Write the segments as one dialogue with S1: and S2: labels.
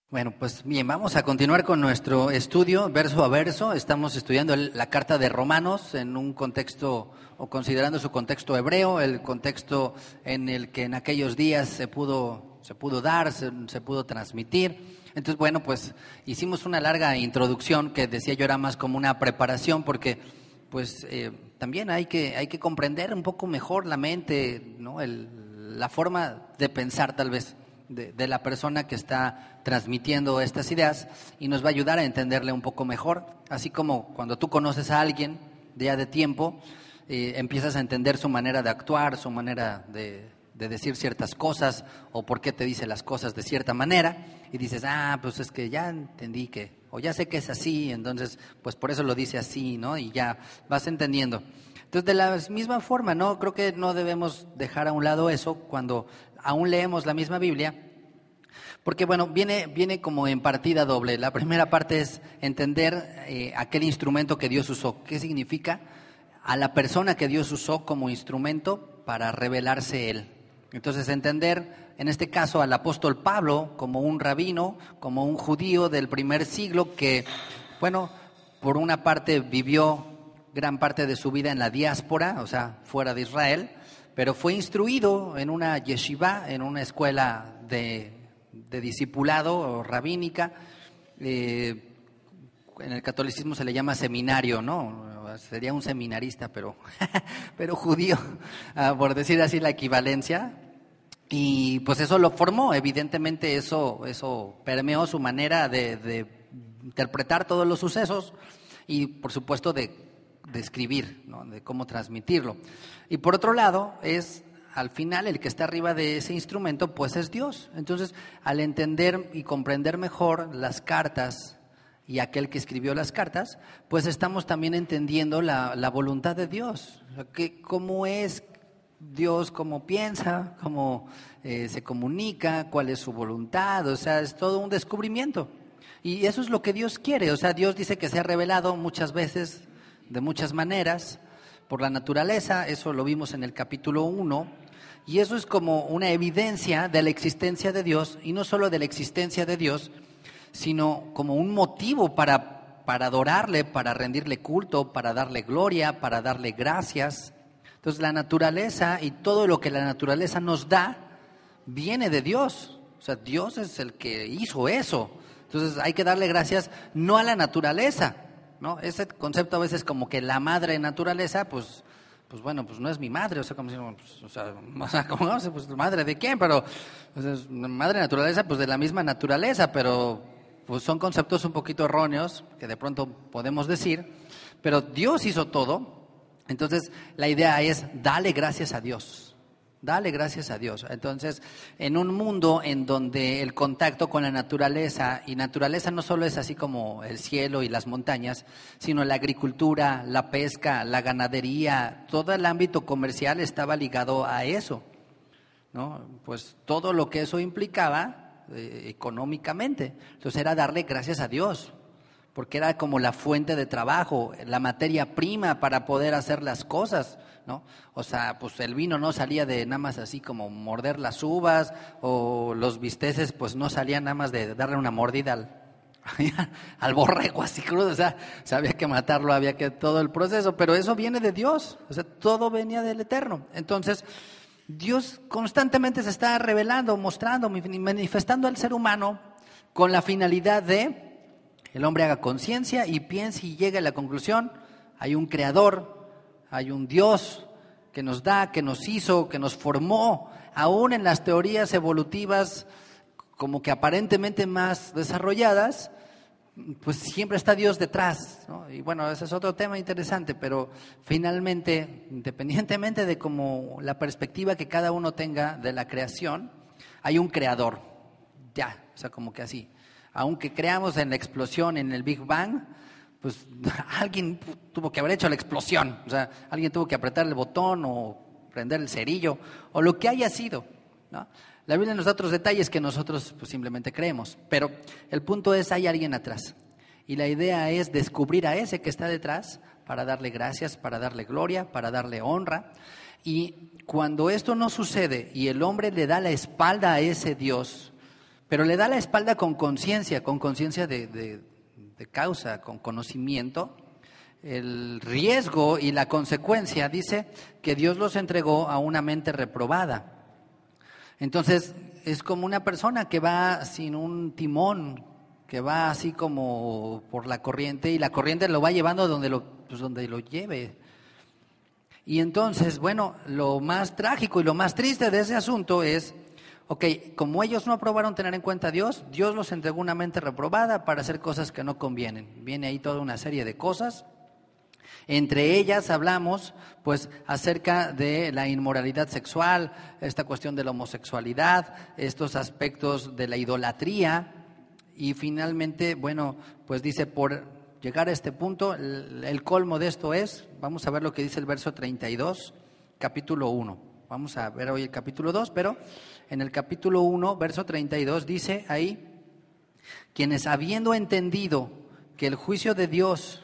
S1: Bueno, pues bien, vamos a continuar con nuestro estudio verso a verso. Estamos estudiando la carta de Romanos en un contexto, o considerando su contexto hebreo, el contexto en el que en aquellos días se pudo dar, se pudo transmitir. Entonces, bueno, pues hicimos una larga introducción que decía yo era más como una preparación, porque pues también hay que comprender un poco mejor la mente, ¿no? La forma de pensar tal vez de la persona que está transmitiendo estas ideas, y nos va a ayudar a entenderle un poco mejor, así como cuando tú conoces a alguien ya de tiempo, empiezas a entender su manera de actuar, su manera de decir ciertas cosas, o por qué te dice las cosas de cierta manera, y dices, pues es que ya entendí o ya sé que es así, entonces pues por eso lo dice así, ¿no? Y ya vas entendiendo. Entonces, de la misma forma, ¿no? Creo que no debemos dejar a un lado eso cuando aún leemos la misma Biblia, porque bueno, viene como en partida doble. La primera parte es entender aquel instrumento que Dios usó. ¿Qué significa? A la persona que Dios usó como instrumento para revelarse Él. Entonces, entender, en este caso, al apóstol Pablo como un rabino, como un judío del primer siglo que, bueno, por una parte vivió gran parte de su vida en la diáspora, o sea, fuera de Israel, pero fue instruido en una yeshiva, en una escuela de discipulado rabínica. En el catolicismo se le llama seminario, ¿no? Sería un seminarista, pero judío, por decir así la equivalencia. Y pues eso lo formó, evidentemente eso permeó su manera de interpretar todos los sucesos y por supuesto de escribir, ¿no? De cómo transmitirlo. Y por otro lado al final el que está arriba de ese instrumento pues es Dios. Entonces, al entender y comprender mejor las cartas y aquel que escribió las cartas, pues estamos también entendiendo la voluntad de Dios, cómo es Dios, cómo piensa, cómo se comunica, cuál es su voluntad. O sea, es todo un descubrimiento. Y eso es lo que Dios quiere. O sea, Dios dice que se ha revelado muchas veces, de muchas maneras, por la naturaleza. Eso lo vimos en el capítulo 1. Y eso es como una evidencia de la existencia de Dios, y no solo de la existencia de Dios, sino como un motivo para adorarle, para rendirle culto, para darle gloria, para darle gracias. Entonces, la naturaleza y todo lo que la naturaleza nos da viene de Dios. O sea, Dios es el que hizo eso. Entonces, hay que darle gracias no a la naturaleza, ¿no? Ese concepto a veces como que la madre naturaleza, pues bueno, pues no es mi madre, o sea, como si, como no sé, pues madre de quién, pero pues, madre naturaleza, pues de la misma naturaleza, pero pues son conceptos un poquito erróneos que de pronto podemos decir, pero Dios hizo todo. Entonces, la idea es dale gracias a Dios, dale gracias a Dios. Entonces, en un mundo en donde el contacto con la naturaleza, y naturaleza no solo es así como el cielo y las montañas, sino la agricultura, la pesca, la ganadería, todo el ámbito comercial estaba ligado a eso, ¿no? Pues todo lo que eso implicaba económicamente. Entonces, era darle gracias a Dios, porque era como la fuente de trabajo, la materia prima para poder hacer las cosas, ¿no? O sea, pues el vino no salía de nada más así como morder las uvas, o los bisteces pues no salían nada más de darle una mordida al borrego así crudo. O sea, había que matarlo, había que todo el proceso, pero eso viene de Dios, o sea, todo venía del Eterno. Entonces, Dios constantemente se está revelando, mostrando, manifestando al ser humano con la finalidad de el hombre haga conciencia y piense y llegue a la conclusión: hay un creador, hay un Dios que nos da, que nos hizo, que nos formó. Aún en las teorías evolutivas como que aparentemente más desarrolladas, pues siempre está Dios detrás, ¿no? Y bueno, ese es otro tema interesante, pero finalmente, independientemente de como la perspectiva que cada uno tenga de la creación, hay un creador, ya, o sea, como que así. Aunque creamos en la explosión, en el Big Bang, pues alguien tuvo que haber hecho la explosión. O sea, alguien tuvo que apretar el botón o prender el cerillo o lo que haya sido, ¿no? La Biblia nos da otros detalles que nosotros pues simplemente creemos. Pero el punto es, hay alguien atrás. Y la idea es descubrir a ese que está detrás para darle gracias, para darle gloria, para darle honra. Y cuando esto no sucede y el hombre le da la espalda a ese Dios, pero le da la espalda con conciencia de causa, con conocimiento, el riesgo y la consecuencia. Dice que Dios los entregó a una mente reprobada. Entonces es como una persona que va sin un timón, que va así como por la corriente, y la corriente lo va llevando donde lo lleve. Y entonces, bueno, lo más trágico y lo más triste de ese asunto es, como ellos no aprobaron tener en cuenta a Dios, Dios los entregó una mente reprobada para hacer cosas que no convienen. Viene ahí toda una serie de cosas. Entre ellas hablamos pues acerca de la inmoralidad sexual, esta cuestión de la homosexualidad, estos aspectos de la idolatría, y finalmente, bueno, pues dice, por llegar a este punto, el colmo de esto es, vamos a ver lo que dice el verso 32, capítulo 1. Vamos a ver hoy el capítulo 2, pero en el capítulo 1, verso 32, dice ahí, quienes habiendo entendido que el juicio de Dios,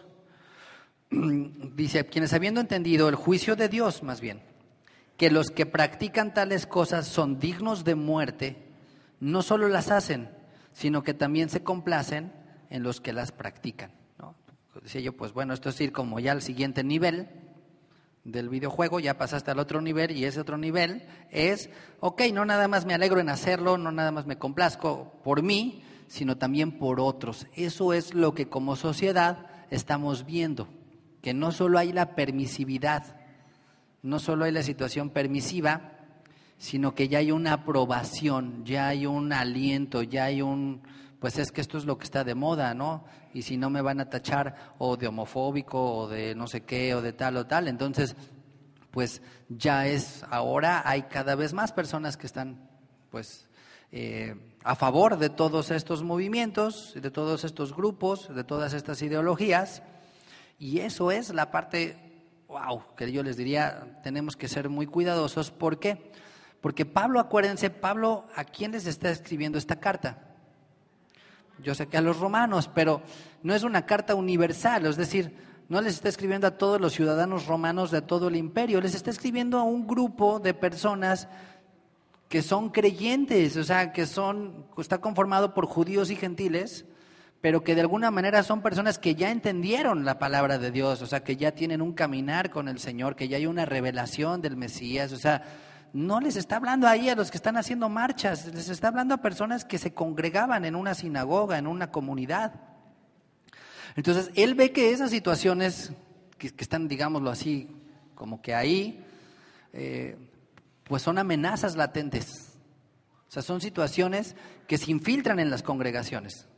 S1: dice, quienes habiendo entendido el juicio de Dios, más bien, que los que practican tales cosas son dignos de muerte, no solo las hacen, sino que también se complacen en los que las practican, ¿no? Decía yo, pues bueno, esto es ir como ya al siguiente nivel del videojuego, ya pasaste al otro nivel, y ese otro nivel es, no nada más me alegro en hacerlo, no nada más me complazco por mí, sino también por otros. Eso es lo que como sociedad estamos viendo, que no solo hay la permisividad, no solo hay la situación permisiva, sino que ya hay una aprobación, ya hay un aliento, ya hay pues es que esto es lo que está de moda, ¿no? Y si no me van a tachar o de homofóbico o de no sé qué o de tal o tal, entonces pues ya ahora hay cada vez más personas que están pues a favor de todos estos movimientos, de todos estos grupos, de todas estas ideologías, y eso es la parte, que yo les diría, tenemos que ser muy cuidadosos. ¿Por qué? Porque Pablo, acuérdense, ¿a quién les está escribiendo esta carta? Yo sé que a los romanos, pero no es una carta universal, es decir, no les está escribiendo a todos los ciudadanos romanos de todo el imperio, les está escribiendo a un grupo de personas que son creyentes, o sea, está conformado por judíos y gentiles, pero que de alguna manera son personas que ya entendieron la palabra de Dios, o sea, que ya tienen un caminar con el Señor, que ya hay una revelación del Mesías, o sea, no les está hablando ahí a los que están haciendo marchas, les está hablando a personas que se congregaban en una sinagoga, en una comunidad. Entonces, él ve que esas situaciones que están, digámoslo así, como que ahí, pues son amenazas latentes. O sea, son situaciones que se infiltran en las congregaciones.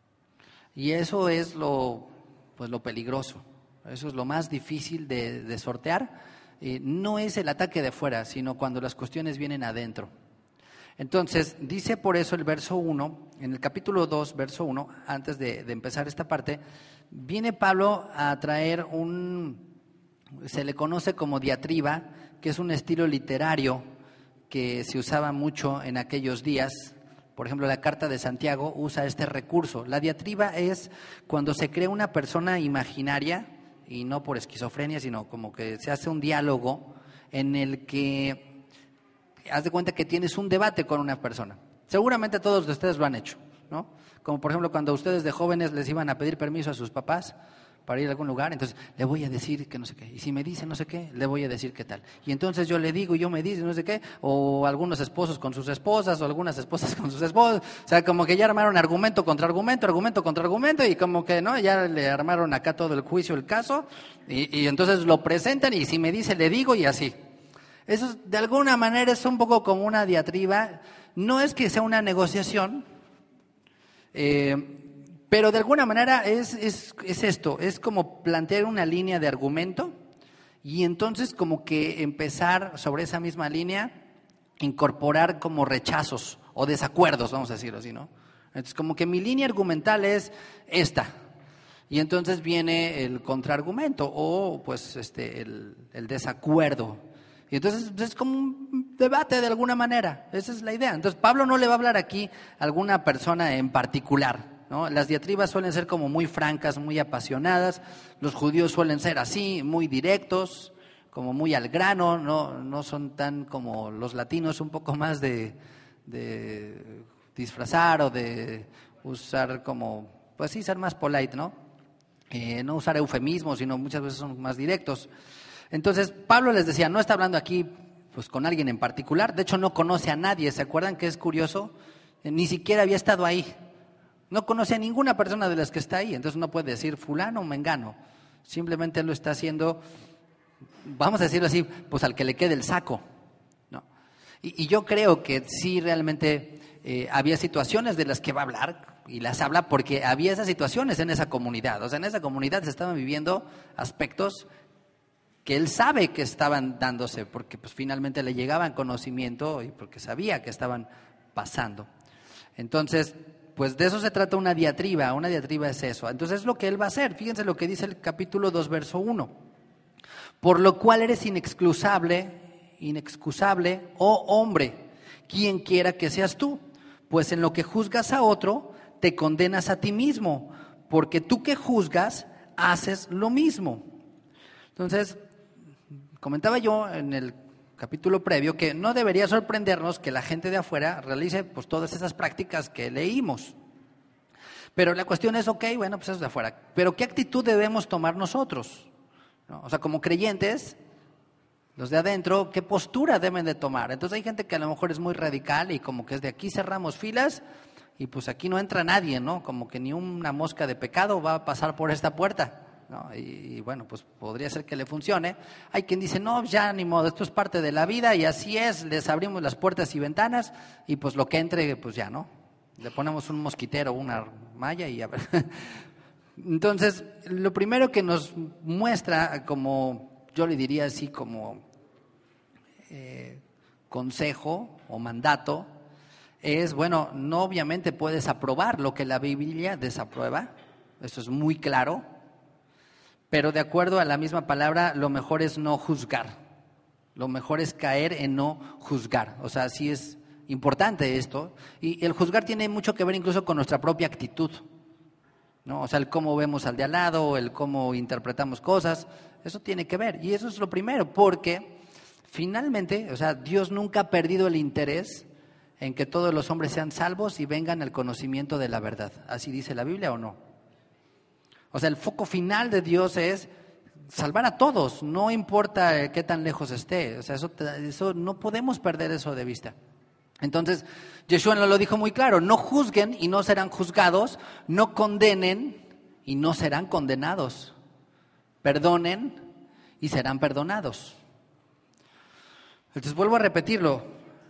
S1: Y eso es lo peligroso, eso es lo más difícil de sortear. No es el ataque de fuera, sino cuando las cuestiones vienen adentro. Entonces, dice por eso el verso 1, en el capítulo 2, verso 1, antes de empezar esta parte, viene Pablo a traer se le conoce como diatriba, que es un estilo literario que se usaba mucho en aquellos días. Por ejemplo, la Carta de Santiago usa este recurso. La diatriba es cuando se crea una persona imaginaria, y no por esquizofrenia, sino como que se hace un diálogo en el que haz de cuenta que tienes un debate con una persona. Seguramente todos ustedes lo han hecho, ¿no? Como por ejemplo cuando ustedes de jóvenes les iban a pedir permiso a sus papás para ir a algún lugar, entonces le voy a decir que no sé qué, y si me dice no sé qué, le voy a decir qué tal, y entonces yo le digo y yo me dice no sé qué, o algunos esposos con sus esposas, o algunas esposas con sus esposos, o sea, como que ya armaron argumento contra argumento, argumento contra argumento, y como que no, ya le armaron acá todo el juicio, el caso, y entonces lo presentan, y si me dice le digo, y así. Eso de alguna manera es un poco como una diatriba, no es que sea una negociación, pero de alguna manera es esto, es como plantear una línea de argumento y entonces como que empezar sobre esa misma línea, incorporar como rechazos o desacuerdos, vamos a decirlo así, ¿no? Entonces como que mi línea argumental es esta, y entonces viene el contraargumento o pues el desacuerdo. Y entonces es como un debate de alguna manera, esa es la idea. Entonces Pablo no le va a hablar aquí a alguna persona en particular, ¿no? Las diatribas suelen ser como muy francas, muy apasionadas. Los judíos suelen ser así, muy directos, como muy al grano, no son tan como los latinos, un poco más de disfrazar o de usar como, pues sí, ser más polite, ¿no? No usar eufemismos, sino muchas veces son más directos. Entonces, Pablo les decía, no está hablando aquí pues con alguien en particular, de hecho no conoce a nadie, ¿se acuerdan que es curioso? Ni siquiera había estado ahí, no conoce a ninguna persona de las que está ahí, entonces no puede decir fulano o mengano, simplemente lo está haciendo, vamos a decirlo así, pues al que le quede el saco, ¿no? Y yo creo que sí realmente había situaciones de las que va a hablar, y las habla porque había esas situaciones en esa comunidad, o sea, en esa comunidad se estaban viviendo aspectos que él sabe que estaban dándose, porque pues finalmente le llegaban conocimiento y porque sabía que estaban pasando. Entonces, pues de eso se trata una diatriba es eso. Entonces es lo que él va a hacer, fíjense lo que dice el capítulo 2, verso 1. Por lo cual eres inexcusable, oh hombre, quien quiera que seas tú, pues en lo que juzgas a otro, te condenas a ti mismo, porque tú que juzgas, haces lo mismo. Entonces, comentaba yo en el capítulo previo que no debería sorprendernos que la gente de afuera realice pues todas esas prácticas que leímos. Pero la cuestión es, ok, bueno, pues eso es de afuera. Pero ¿qué actitud debemos tomar nosotros? ¿No? O sea, como creyentes, los de adentro, ¿qué postura deben de tomar? Entonces hay gente que a lo mejor es muy radical y como que es de aquí cerramos filas y pues aquí no entra nadie, ¿no? Como que ni una mosca de pecado va a pasar por esta puerta. ¿No? Y bueno, pues podría ser que le funcione. Hay quien dice, no, ya ni modo, esto es parte de la vida y así es, les abrimos las puertas y ventanas y pues lo que entre, pues ya, ¿no? Le ponemos un mosquitero, una malla y a ver. Entonces, lo primero que nos muestra, como yo le diría así, como consejo o mandato, es, bueno, no obviamente puedes aprobar lo que la Biblia desaprueba, eso es muy claro. Pero de acuerdo a la misma palabra, lo mejor es no juzgar. Lo mejor es caer en no juzgar. O sea, sí es importante esto. Y el juzgar tiene mucho que ver incluso con nuestra propia actitud, ¿no? O sea, el cómo vemos al de al lado, el cómo interpretamos cosas, eso tiene que ver. Y eso es lo primero, porque finalmente, o sea, Dios nunca ha perdido el interés en que todos los hombres sean salvos y vengan al conocimiento de la verdad. ¿Así dice la Biblia o no? O sea, el foco final de Dios es salvar a todos, no importa qué tan lejos esté. O sea, eso no podemos perder eso de vista. Entonces, Yeshua nos lo dijo muy claro, no juzguen y no serán juzgados, no condenen y no serán condenados. Perdonen y serán perdonados. Entonces, vuelvo a repetirlo,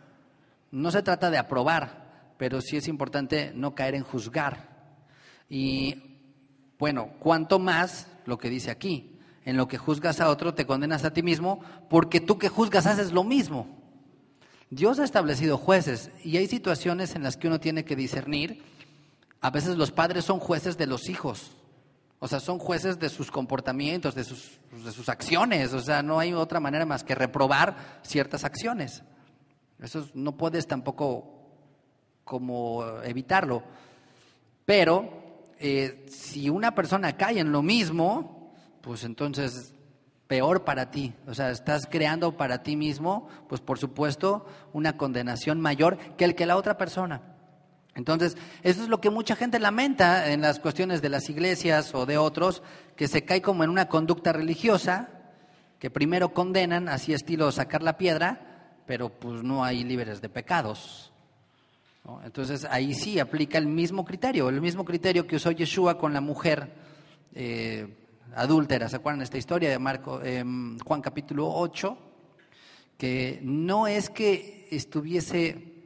S1: no se trata de aprobar, pero sí es importante no caer en juzgar. Y bueno, cuanto más lo que dice aquí, en lo que juzgas a otro te condenas a ti mismo, porque tú que juzgas haces lo mismo. Dios ha establecido jueces y hay situaciones en las que uno tiene que discernir. A veces los padres son jueces de los hijos, o sea, son jueces de sus comportamientos, de sus acciones, o sea, no hay otra manera más que reprobar ciertas acciones. Eso no puedes tampoco como evitarlo, pero si una persona cae en lo mismo, pues entonces peor para ti. O sea, estás creando para ti mismo, pues por supuesto, una condenación mayor que el que la otra persona. Entonces, eso es lo que mucha gente lamenta en las cuestiones de las iglesias o de otros, que se cae como en una conducta religiosa, que primero condenan, así estilo sacar la piedra, pero pues no hay libres de pecados, ¿no? Entonces ahí sí aplica el mismo criterio que usó Yeshua con la mujer adúltera. ¿Se acuerdan de esta historia de Juan capítulo 8? Que no es que estuviese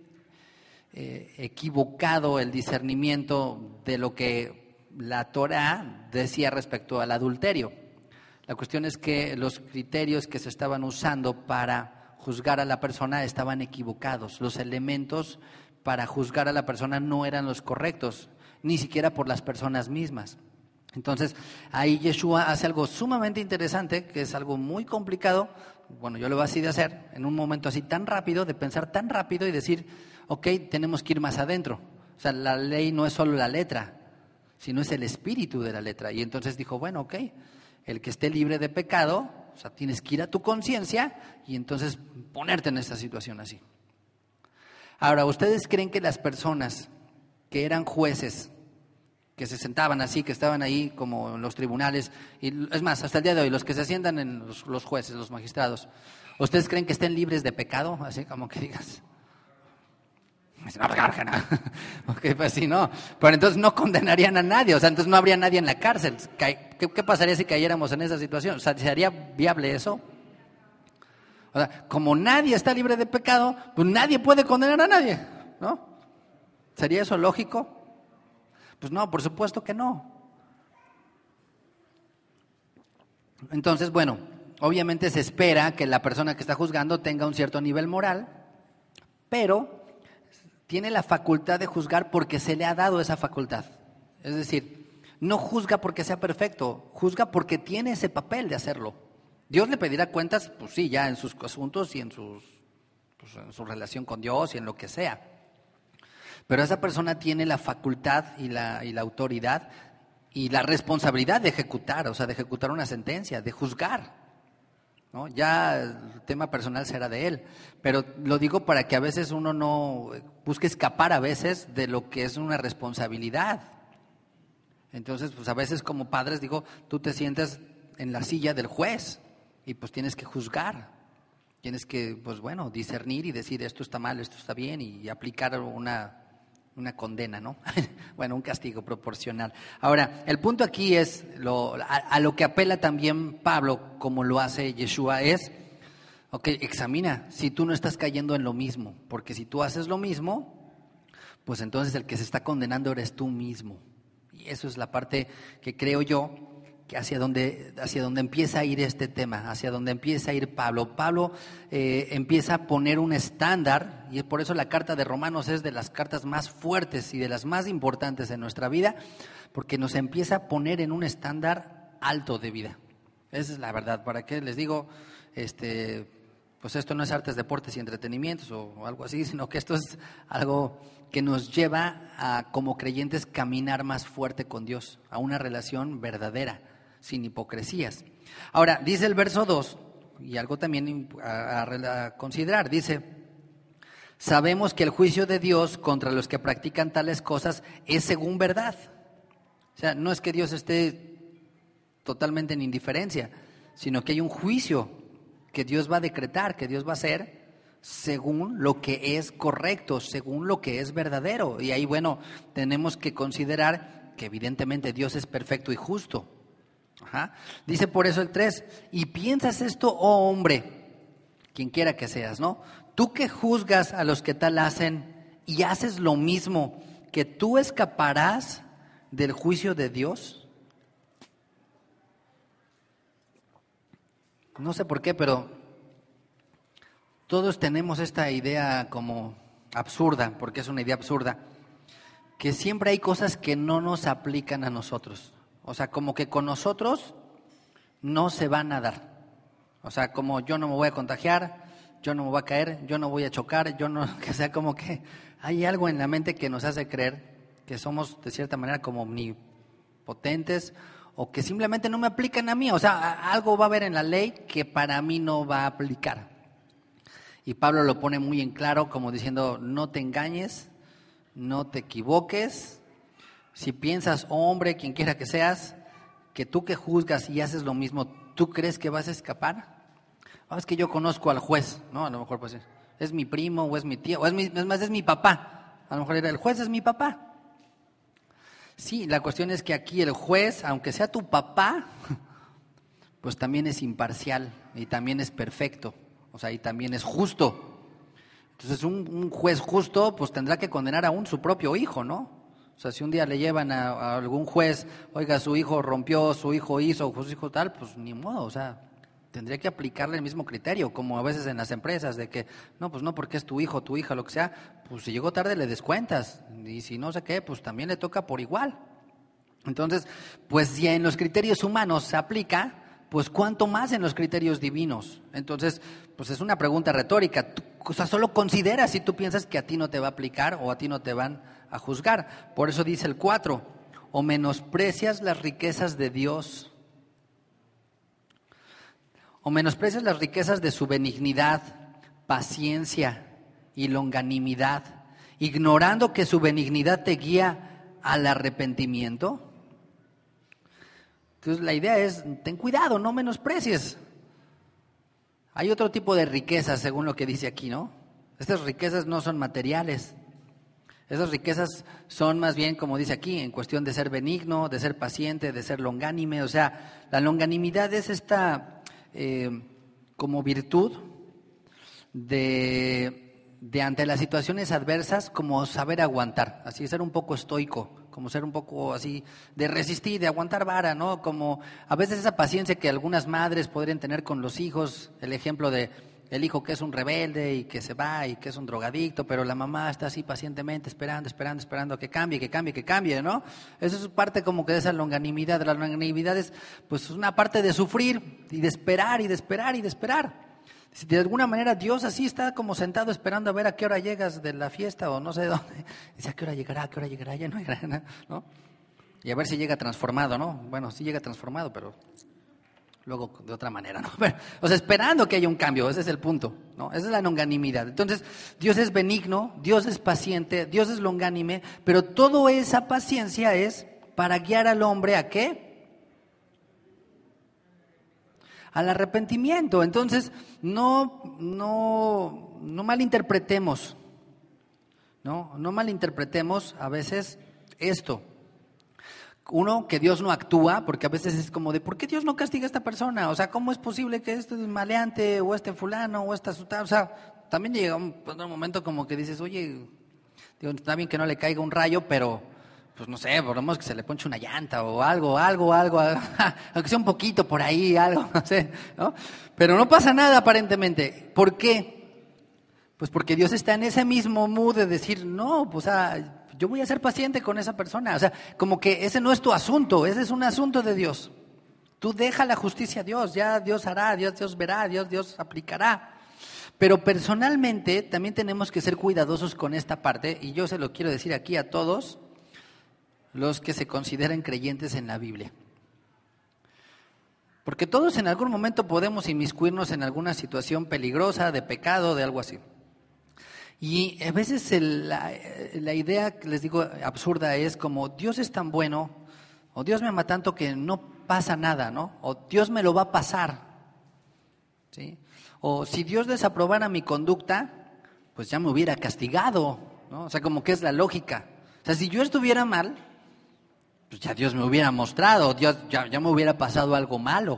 S1: equivocado el discernimiento de lo que la Torá decía respecto al adulterio. La cuestión es que los criterios que se estaban usando para juzgar a la persona estaban equivocados. Los elementos para juzgar a la persona no eran los correctos, ni siquiera por las personas mismas. Entonces, ahí Yeshua hace algo sumamente interesante, que es algo muy complicado. Bueno, yo lo voy así de hacer, en un momento así tan rápido, de pensar tan rápido y decir, ok, tenemos que ir más adentro. O sea, la ley no es solo la letra, sino es el espíritu de la letra. Y entonces dijo, bueno, ok, el que esté libre de pecado, o sea, tienes que ir a tu conciencia y entonces ponerte en esta situación así. Ahora, ¿ustedes creen que las personas que eran jueces, que se sentaban así, que estaban ahí como en los tribunales, y es más, hasta el día de hoy, los que se sientan en los jueces, los magistrados, ¿ustedes creen que estén libres de pecado? Así como que digas, no, ok, pues sí, no, pero entonces no condenarían a nadie, o sea, entonces no habría nadie en la cárcel. ¿Qué pasaría si cayéramos en esa situación? O sea, ¿sería viable eso? O sea, como nadie está libre de pecado, pues nadie puede condenar a nadie, ¿no? ¿Sería eso lógico? Pues no, por supuesto que no. Entonces, bueno, obviamente se espera que la persona que está juzgando tenga un cierto nivel moral, pero tiene la facultad de juzgar porque se le ha dado esa facultad. Es decir, no juzga porque sea perfecto, juzga porque tiene ese papel de hacerlo. Dios le pedirá cuentas, pues sí, ya en sus asuntos y en su relación con Dios y en lo que sea. Pero esa persona tiene la facultad y la autoridad y la responsabilidad de ejecutar, o sea, de ejecutar una sentencia, de juzgar, ¿no? Ya el tema personal será de él, pero lo digo para que a veces uno no busque escapar a veces de lo que es una responsabilidad. Entonces, pues a veces como padres digo, tú te sientas en la silla del juez y pues tienes que juzgar, tienes que, pues bueno, discernir y decir esto está mal, esto está bien y aplicar una condena, ¿no? Bueno, un castigo proporcional. Ahora, el punto aquí es, a lo que apela también Pablo, como lo hace Yeshua, es, ok, examina si tú no estás cayendo en lo mismo, porque si tú haces lo mismo, pues entonces el que se está condenando eres tú mismo. Y eso es la parte que creo yo, que hacia donde empieza a ir este tema, hacia donde empieza a ir Pablo. Pablo empieza a poner un estándar, y por eso la carta de Romanos es de las cartas más fuertes y de las más importantes en nuestra vida, porque nos empieza a poner en un estándar alto de vida. Esa es la verdad. ¿Para qué les digo? Pues esto no es artes, deportes y entretenimientos o algo así, sino que esto es algo que nos lleva a, como creyentes, caminar más fuerte con Dios, a una relación verdadera, sin hipocresías. Ahora, dice el verso 2, y algo también a considerar, dice, sabemos que el juicio de Dios contra los que practican tales cosas es según verdad. O sea, no es que Dios esté totalmente en indiferencia, sino que hay un juicio que Dios va a decretar, que Dios va a hacer según lo que es correcto, según lo que es verdadero. Y ahí, bueno, tenemos que considerar que evidentemente Dios es perfecto y justo. Ajá. Dice por eso el 3, y piensas esto, oh hombre, quien quiera que seas, ¿no? Tú que juzgas a los que tal hacen y haces lo mismo, que tú escaparás del juicio de Dios. No sé por qué, pero todos tenemos esta idea como absurda, porque es una idea absurda, que siempre hay cosas que no nos aplican a nosotros. O sea, como que con nosotros no se van a dar. O sea, como yo no me voy a contagiar, yo no me voy a caer, yo no voy a chocar, yo no, o sea, como que hay algo en la mente que nos hace creer que somos de cierta manera como omnipotentes o que simplemente no me aplican a mí. O sea, algo va a haber en la ley que para mí no va a aplicar. Y Pablo lo pone muy en claro como diciendo, no te engañes, no te equivoques. Si piensas, oh hombre, quien quiera que seas, que tú que juzgas y haces lo mismo, ¿tú crees que vas a escapar? Es que yo conozco al juez, ¿no? A lo mejor pues es mi primo o es mi tío, o es mi papá. A lo mejor el juez es mi papá. Sí, la cuestión es que aquí el juez, aunque sea tu papá, pues también es imparcial y también es perfecto, o sea, y también es justo. Entonces un juez justo pues tendrá que condenar aún su propio hijo, ¿no? O sea, si un día le llevan a algún juez, oiga, su hijo rompió, su hijo hizo, su hijo tal, pues ni modo, o sea, tendría que aplicarle el mismo criterio, como a veces en las empresas, de que, no, pues no, porque es tu hijo, tu hija, lo que sea, pues si llegó tarde le descuentas, y si no sé qué, pues también le toca por igual. Entonces, pues si en los criterios humanos se aplica, pues cuánto más en los criterios divinos. Entonces, pues es una pregunta retórica. O sea, solo considera si tú piensas que a ti no te va a aplicar o a ti no te van a juzgar. Por eso dice el 4, o menosprecias las riquezas de Dios, o menosprecias las riquezas de su benignidad, paciencia y longanimidad, ignorando que su benignidad te guía al arrepentimiento. Entonces la idea es, ten cuidado, no menosprecies. Hay otro tipo de riquezas, según lo que dice aquí, ¿no? Estas riquezas no son materiales. Esas riquezas son más bien, como dice aquí, en cuestión de ser benigno, de ser paciente, de ser longánime. O sea, la longanimidad es esta como virtud de ante las situaciones adversas, como saber aguantar, así ser un poco estoico, como ser un poco así de resistir, de aguantar vara, ¿no? Como a veces esa paciencia que algunas madres podrían tener con los hijos, el ejemplo de el hijo que es un rebelde y que se va y que es un drogadicto, pero la mamá está así pacientemente esperando que cambie, ¿no? Eso es parte como que de esa longanimidad. La longanimidad es pues una parte de sufrir y de esperar y de esperar y de esperar. Si de alguna manera Dios así está como sentado esperando a ver a qué hora llegas de la fiesta o no sé dónde, dice a qué hora llegará, ya no llegará, ¿no? Y a ver si llega transformado, ¿no? Bueno, sí llega transformado, pero luego de otra manera, ¿no? Pero, o sea, esperando que haya un cambio, ese es el punto, ¿no? Esa es la longanimidad. Entonces, Dios es benigno, Dios es paciente, Dios es longánime, pero toda esa paciencia es para guiar al hombre ¿a qué? Al arrepentimiento. Entonces, no malinterpretemos, no malinterpretemos a veces esto. Uno, que Dios no actúa, porque a veces es como de, ¿por qué Dios no castiga a esta persona? O sea, ¿cómo es posible que este maleante o este fulano o esta suta? O sea, también llega un momento como que dices, oye, digo, está bien que no le caiga un rayo, pero pues no sé, por lo menos que se le ponche una llanta o algo, aunque sea un poquito por ahí, algo, no sé, ¿no? Pero no pasa nada aparentemente. ¿Por qué? Pues porque Dios está en ese mismo mood de decir, no, pues yo voy a ser paciente con esa persona. O sea, como que ese no es tu asunto, ese es un asunto de Dios. Tú deja la justicia a Dios, ya Dios hará, Dios verá, Dios aplicará. Pero personalmente también tenemos que ser cuidadosos con esta parte, y yo se lo quiero decir aquí a todos los que se consideran creyentes en la Biblia. Porque todos en algún momento podemos inmiscuirnos en alguna situación peligrosa, de pecado, de algo así. Y a veces la idea, les digo, absurda es como Dios es tan bueno, o Dios me ama tanto que no pasa nada, ¿no? O Dios me lo va a pasar, ¿sí? O si Dios desaprobara mi conducta, pues ya me hubiera castigado, ¿no? O sea, como que es la lógica. O sea, si yo estuviera mal, pues ya Dios me hubiera mostrado, Dios ya me hubiera pasado algo malo.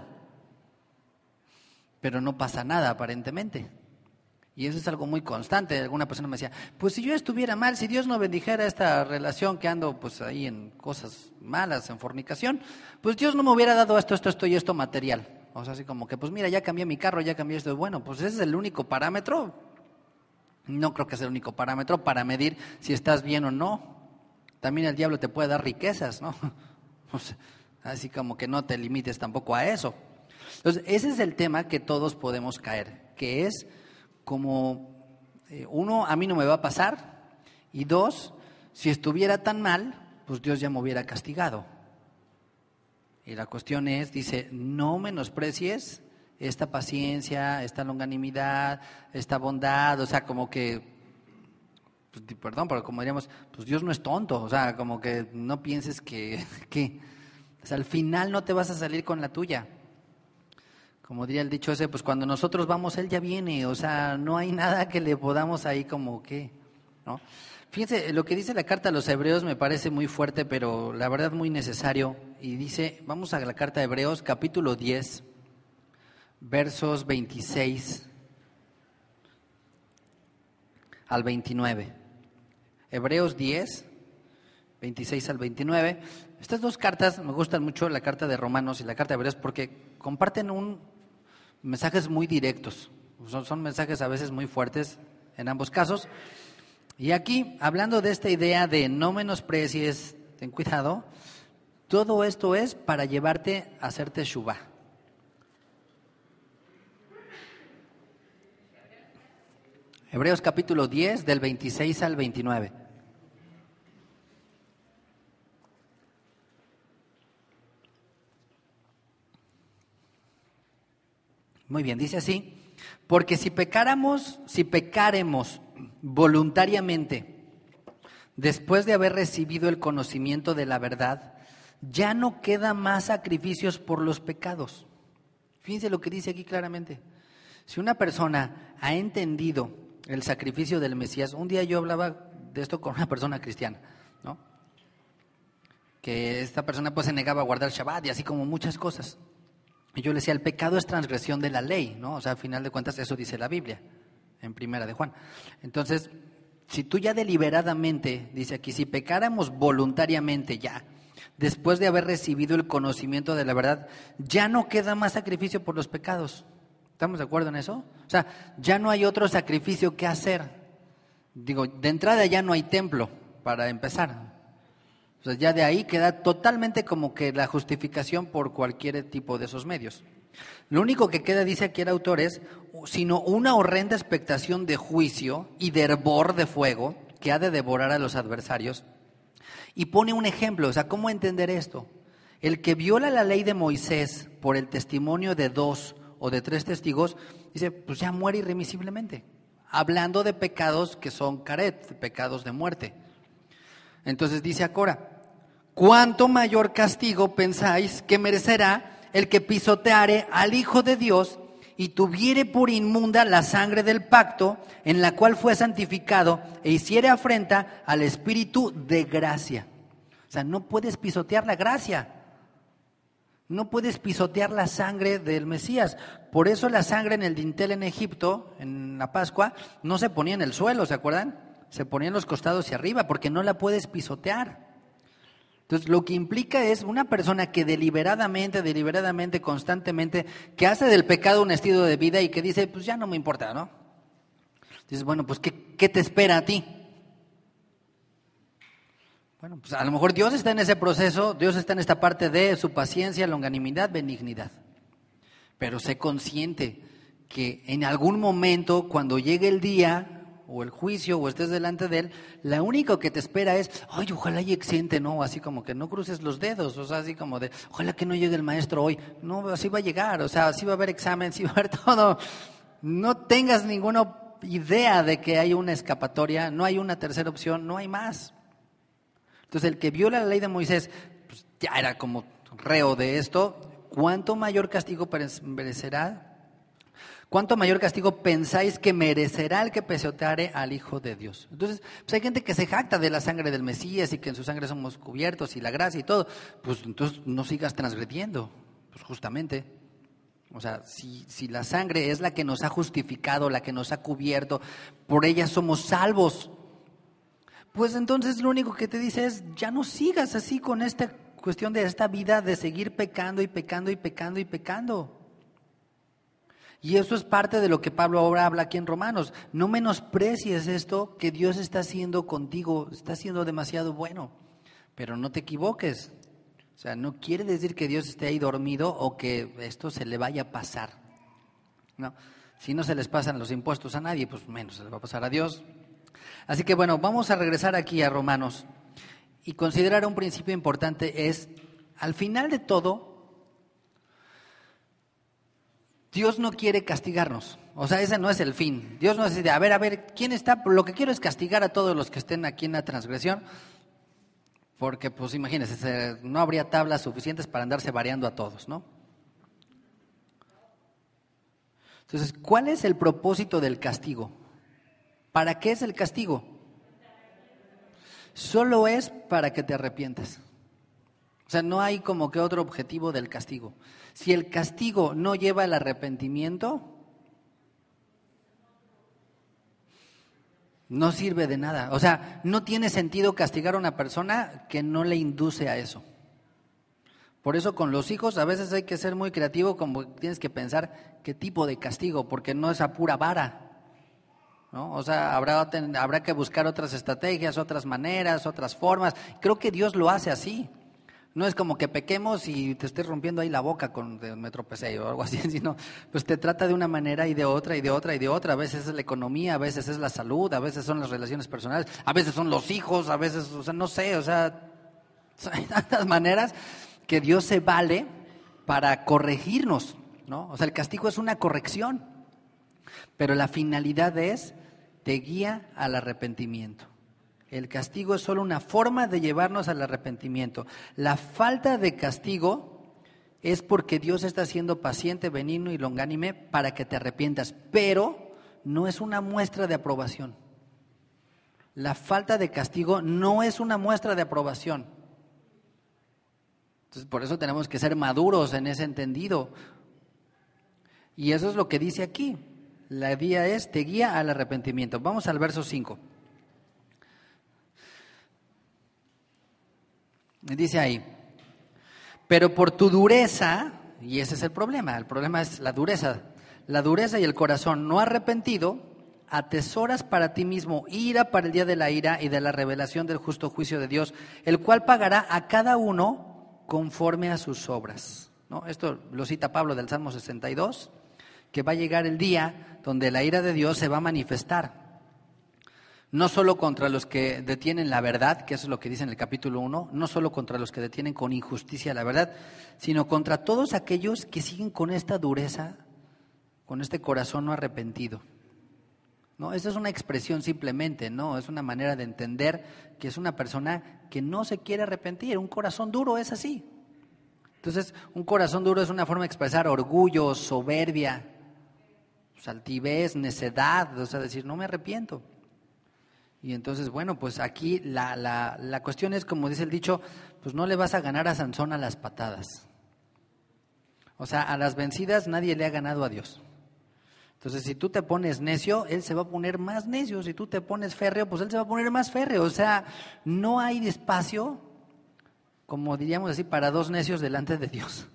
S1: Pero no pasa nada aparentemente. Y eso es algo muy constante. Alguna persona me decía, pues si yo estuviera mal, si Dios no bendijera esta relación que ando pues ahí en cosas malas, en fornicación, pues Dios no me hubiera dado esto y esto material. O sea, así como que pues mira, ya cambié mi carro, ya cambié esto. Bueno, pues ese es el único parámetro. No creo que sea el único parámetro para medir si estás bien o no. También el diablo te puede dar riquezas, ¿no? O sea, así como que no te limites tampoco a eso. Entonces, ese es el tema que todos podemos caer, que es como, uno, a mí no me va a pasar, y dos, si estuviera tan mal, pues Dios ya me hubiera castigado. Y la cuestión es, dice, no menosprecies esta paciencia, esta longanimidad, esta bondad, o sea, como que, pues, perdón, pero como diríamos, pues Dios no es tonto, o sea, como que no pienses que o sea, al final no te vas a salir con la tuya. Como diría el dicho ese, pues cuando nosotros vamos, Él ya viene, o sea, no hay nada que le podamos ahí como que, ¿no? Fíjense, lo que dice la carta a los Hebreos me parece muy fuerte, pero la verdad muy necesario. Y dice, vamos a la carta de Hebreos, capítulo 10, versos 26 al 29. Hebreos 10, 26 al 29. Estas dos cartas me gustan mucho, la carta de Romanos y la carta de Hebreos, porque comparten mensajes muy directos. Son mensajes a veces muy fuertes en ambos casos. Y aquí, hablando de esta idea de no menosprecies, ten cuidado, todo esto es para llevarte a hacer teshuvá. Hebreos capítulo 10, del 26 al 29. Muy bien, dice así, porque si pecaremos voluntariamente, después de haber recibido el conocimiento de la verdad, ya no queda más sacrificios por los pecados. Fíjense lo que dice aquí claramente. Si una persona ha entendido el sacrificio del Mesías, un día yo hablaba de esto con una persona cristiana, ¿no? Que esta persona pues se negaba a guardar Shabbat y así como muchas cosas. Y yo le decía, el pecado es transgresión de la ley, ¿no? O sea, al final de cuentas eso dice la Biblia, en Primera de Juan. Entonces, si tú ya deliberadamente, dice aquí, si pecáramos voluntariamente ya, después de haber recibido el conocimiento de la verdad, ya no queda más sacrificio por los pecados. ¿Estamos de acuerdo en eso? O sea, ya no hay otro sacrificio que hacer. Digo, de entrada ya no hay templo, para empezar. O sea, ya de ahí queda totalmente como que la justificación por cualquier tipo de esos medios. Lo único que queda, dice aquí el autor, es sino una horrenda expectación de juicio y de hervor de fuego que ha de devorar a los adversarios. Y pone un ejemplo, o sea, ¿cómo entender esto? El que viola la ley de Moisés por el testimonio de 2 o de 3 testigos, dice, pues ya muere irremisiblemente. Hablando de pecados que son caret, pecados de muerte. Entonces dice Acora, ¿cuánto mayor castigo pensáis que merecerá el que pisoteare al Hijo de Dios y tuviere por inmunda la sangre del pacto en la cual fue santificado e hiciere afrenta al Espíritu de gracia? O sea, no puedes pisotear la gracia. No puedes pisotear la sangre del Mesías. Por eso la sangre en el dintel en Egipto, en la Pascua, no se ponía en el suelo, ¿se acuerdan? Se ponía en los costados y arriba, porque no la puedes pisotear. Entonces, lo que implica es una persona que deliberadamente, constantemente, que hace del pecado un estilo de vida y que dice, pues ya no me importa, ¿no? Dices, bueno, pues ¿qué te espera a ti? Bueno, pues a lo mejor Dios está en ese proceso, Dios está en esta parte de su paciencia, longanimidad, benignidad. Pero sé consciente que en algún momento, cuando llegue el día o el juicio o estés delante de él, la única que te espera es, ay, ojalá y exente, ¿no? Así como que no cruces los dedos, o sea, así como de, ojalá que no llegue el maestro hoy. No, así va a llegar, o sea, así va a haber examen, así va a haber todo. No tengas ninguna idea de que hay una escapatoria, no hay una tercera opción, no hay más. Entonces, el que viola la ley de Moisés, pues ya era como reo de esto. ¿Cuánto mayor castigo merecerá? ¿Cuánto mayor castigo pensáis que merecerá el que pisoteare al Hijo de Dios? Entonces, pues hay gente que se jacta de la sangre del Mesías y que en su sangre somos cubiertos y la gracia y todo. Pues entonces no sigas transgrediendo, pues justamente. O sea, si la sangre es la que nos ha justificado, la que nos ha cubierto, por ella somos salvos. Pues entonces lo único que te dice es, ya no sigas así con esta cuestión de esta vida de seguir pecando y pecando y pecando y pecando. Y eso es parte de lo que Pablo ahora habla aquí en Romanos. No menosprecies esto que Dios está haciendo contigo, está siendo demasiado bueno, pero no te equivoques. O sea, no quiere decir que Dios esté ahí dormido o que esto se le vaya a pasar. No, si no se les pasan los impuestos a nadie, pues menos se les va a pasar a Dios. Así que bueno, vamos a regresar aquí a Romanos y considerar un principio importante es, al final de todo, Dios no quiere castigarnos. O sea, ese no es el fin. Dios no dice, a ver, ¿quién está? Lo que quiero es castigar a todos los que estén aquí en la transgresión, porque pues imagínense, no habría tablas suficientes para andarse variando a todos, ¿no? Entonces, ¿cuál es el propósito del castigo? ¿Para qué es el castigo? Solo es para que te arrepientas. O sea, no hay como que otro objetivo del castigo. Si el castigo no lleva al arrepentimiento, no sirve de nada. O sea, no tiene sentido castigar a una persona que no le induce a eso. Por eso con los hijos a veces hay que ser muy creativo, como tienes que pensar qué tipo de castigo, porque no es a pura vara, ¿no? O sea, habrá que buscar otras estrategias, otras maneras, otras formas. Creo que Dios lo hace así. No es como que pequemos y te estés rompiendo ahí la boca con me tropecé o algo así, sino pues te trata de una manera y de otra y de otra y de otra. A veces es la economía, a veces es la salud, a veces son las relaciones personales, a veces son los hijos, a veces, o sea, no sé, o sea, hay tantas maneras que Dios se vale para corregirnos, ¿no? O sea, el castigo es una corrección, pero la finalidad es te guía al arrepentimiento. El castigo es solo una forma de llevarnos al arrepentimiento. La falta de castigo es porque Dios está siendo paciente, benigno y longánime para que te arrepientas, pero no es una muestra de aprobación. La falta de castigo no es una muestra de aprobación. Entonces, por eso tenemos que ser maduros en ese entendido. Y eso es lo que dice aquí. La guía te guía al arrepentimiento. Vamos al verso 5. Dice ahí, pero por tu dureza, y ese es el problema es la dureza y el corazón no arrepentido, atesoras para ti mismo ira para el día de la ira y de la revelación del justo juicio de Dios, el cual pagará a cada uno conforme a sus obras. ¿No? Esto lo cita Pablo del Salmo 62, que va a llegar el día donde la ira de Dios se va a manifestar. No solo contra los que detienen la verdad, que eso es lo que dice en el capítulo 1, no solo contra los que detienen con injusticia la verdad, sino contra todos aquellos que siguen con esta dureza, con este corazón no arrepentido. No, esa es una expresión simplemente, no, es una manera de entender que es una persona que no se quiere arrepentir. Un corazón duro es así. Entonces, un corazón duro es una forma de expresar orgullo, soberbia, altivez, necedad, o sea, decir, no me arrepiento. Y entonces, bueno, pues aquí la cuestión es, como dice el dicho, pues no le vas a ganar a Sansón a las patadas. O sea, a las vencidas nadie le ha ganado a Dios. Entonces, si tú te pones necio, Él se va a poner más necio. Si tú te pones férreo, pues Él se va a poner más férreo. O sea, no hay espacio, como diríamos así, para dos necios delante de Dios.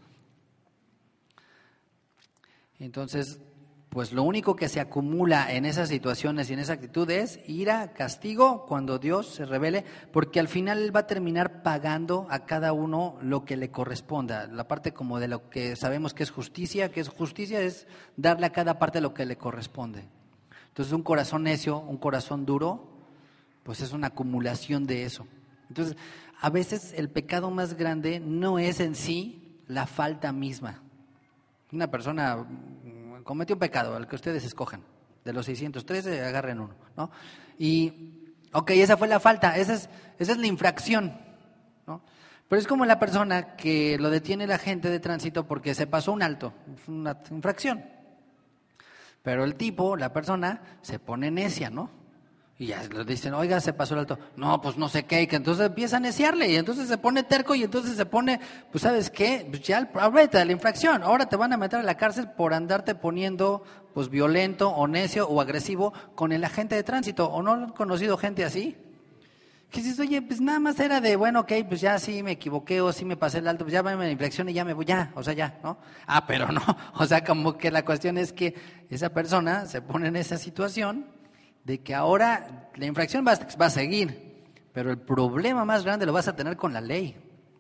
S1: Entonces, pues lo único que se acumula en esas situaciones y en esa actitud es ira, castigo, cuando Dios se revele, porque al final Él va a terminar pagando a cada uno lo que le corresponda. La parte como de lo que sabemos que es justicia es darle a cada parte lo que le corresponde. Entonces un corazón necio, un corazón duro, pues es una acumulación de eso. Entonces a veces el pecado más grande no es en sí la falta misma. Una persona cometió un pecado, el que ustedes escojan, de los 613 agarren uno, ¿no? Y, esa fue la falta, esa es la infracción, ¿no? Pero es como la persona que lo detiene la gente de tránsito porque se pasó un alto, es una infracción. Pero el tipo, la persona, se pone necia, ¿no? Y ya le dicen, oiga, se pasó el alto. No, pues no sé qué, y que entonces empieza a neciarle, y entonces se pone terco, y entonces se pone, pues ¿sabes qué? Pues ya abrete de la infracción, ahora te van a meter a la cárcel por andarte poniendo, pues violento, o necio, o agresivo con el agente de tránsito. ¿O no han conocido gente así? Que dices, oye, pues nada más era de, bueno, ok, pues ya sí me equivoqué, o sí me pasé el alto, pues ya me la infracción y ya me voy, ya, o sea, ya, ¿no? Ah, pero no, o sea, como que la cuestión es que esa persona se pone en esa situación de que ahora la infracción va a seguir, pero el problema más grande lo vas a tener con la ley.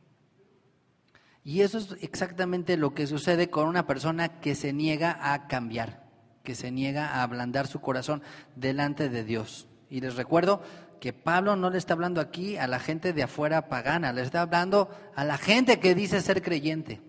S1: Y eso es exactamente lo que sucede con una persona que se niega a cambiar, que se niega a ablandar su corazón delante de Dios. Y les recuerdo que Pablo no le está hablando aquí a la gente de afuera pagana, le está hablando a la gente que dice ser creyente.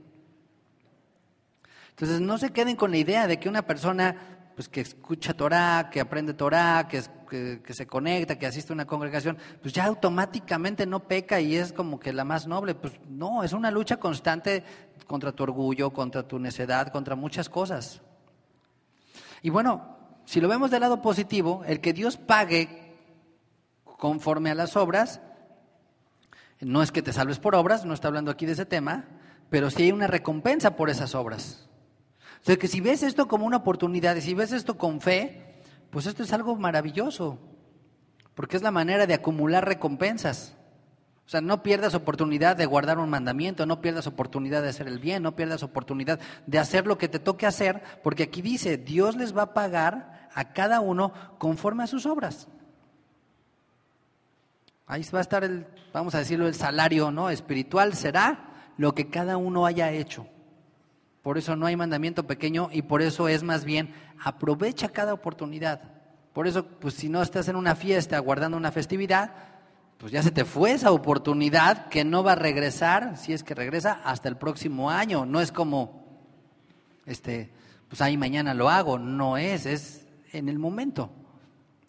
S1: Entonces no se queden con la idea de que una persona pues que escucha Torah, que aprende Torah, que se conecta, que asiste a una congregación, pues ya automáticamente no peca y es como que la más noble. Pues no, es una lucha constante contra tu orgullo, contra tu necedad, contra muchas cosas. Y bueno, si lo vemos del lado positivo, el que Dios pague conforme a las obras, no es que te salves por obras, no está hablando aquí de ese tema, pero sí hay una recompensa por esas obras. O sea, que si ves esto como una oportunidad y si ves esto con fe, pues esto es algo maravilloso, porque es la manera de acumular recompensas. O sea, no pierdas oportunidad de guardar un mandamiento, no pierdas oportunidad de hacer el bien, no pierdas oportunidad de hacer lo que te toque hacer, porque aquí dice, Dios les va a pagar a cada uno conforme a sus obras. Ahí va a estar vamos a decirlo, el salario, ¿no? Espiritual será lo que cada uno haya hecho. Por eso no hay mandamiento pequeño y por eso es más bien, aprovecha cada oportunidad. Por eso, pues si no estás en una fiesta guardando una festividad, pues ya se te fue esa oportunidad que no va a regresar, si es que regresa, hasta el próximo año. No es como, pues ahí mañana lo hago, no es en el momento.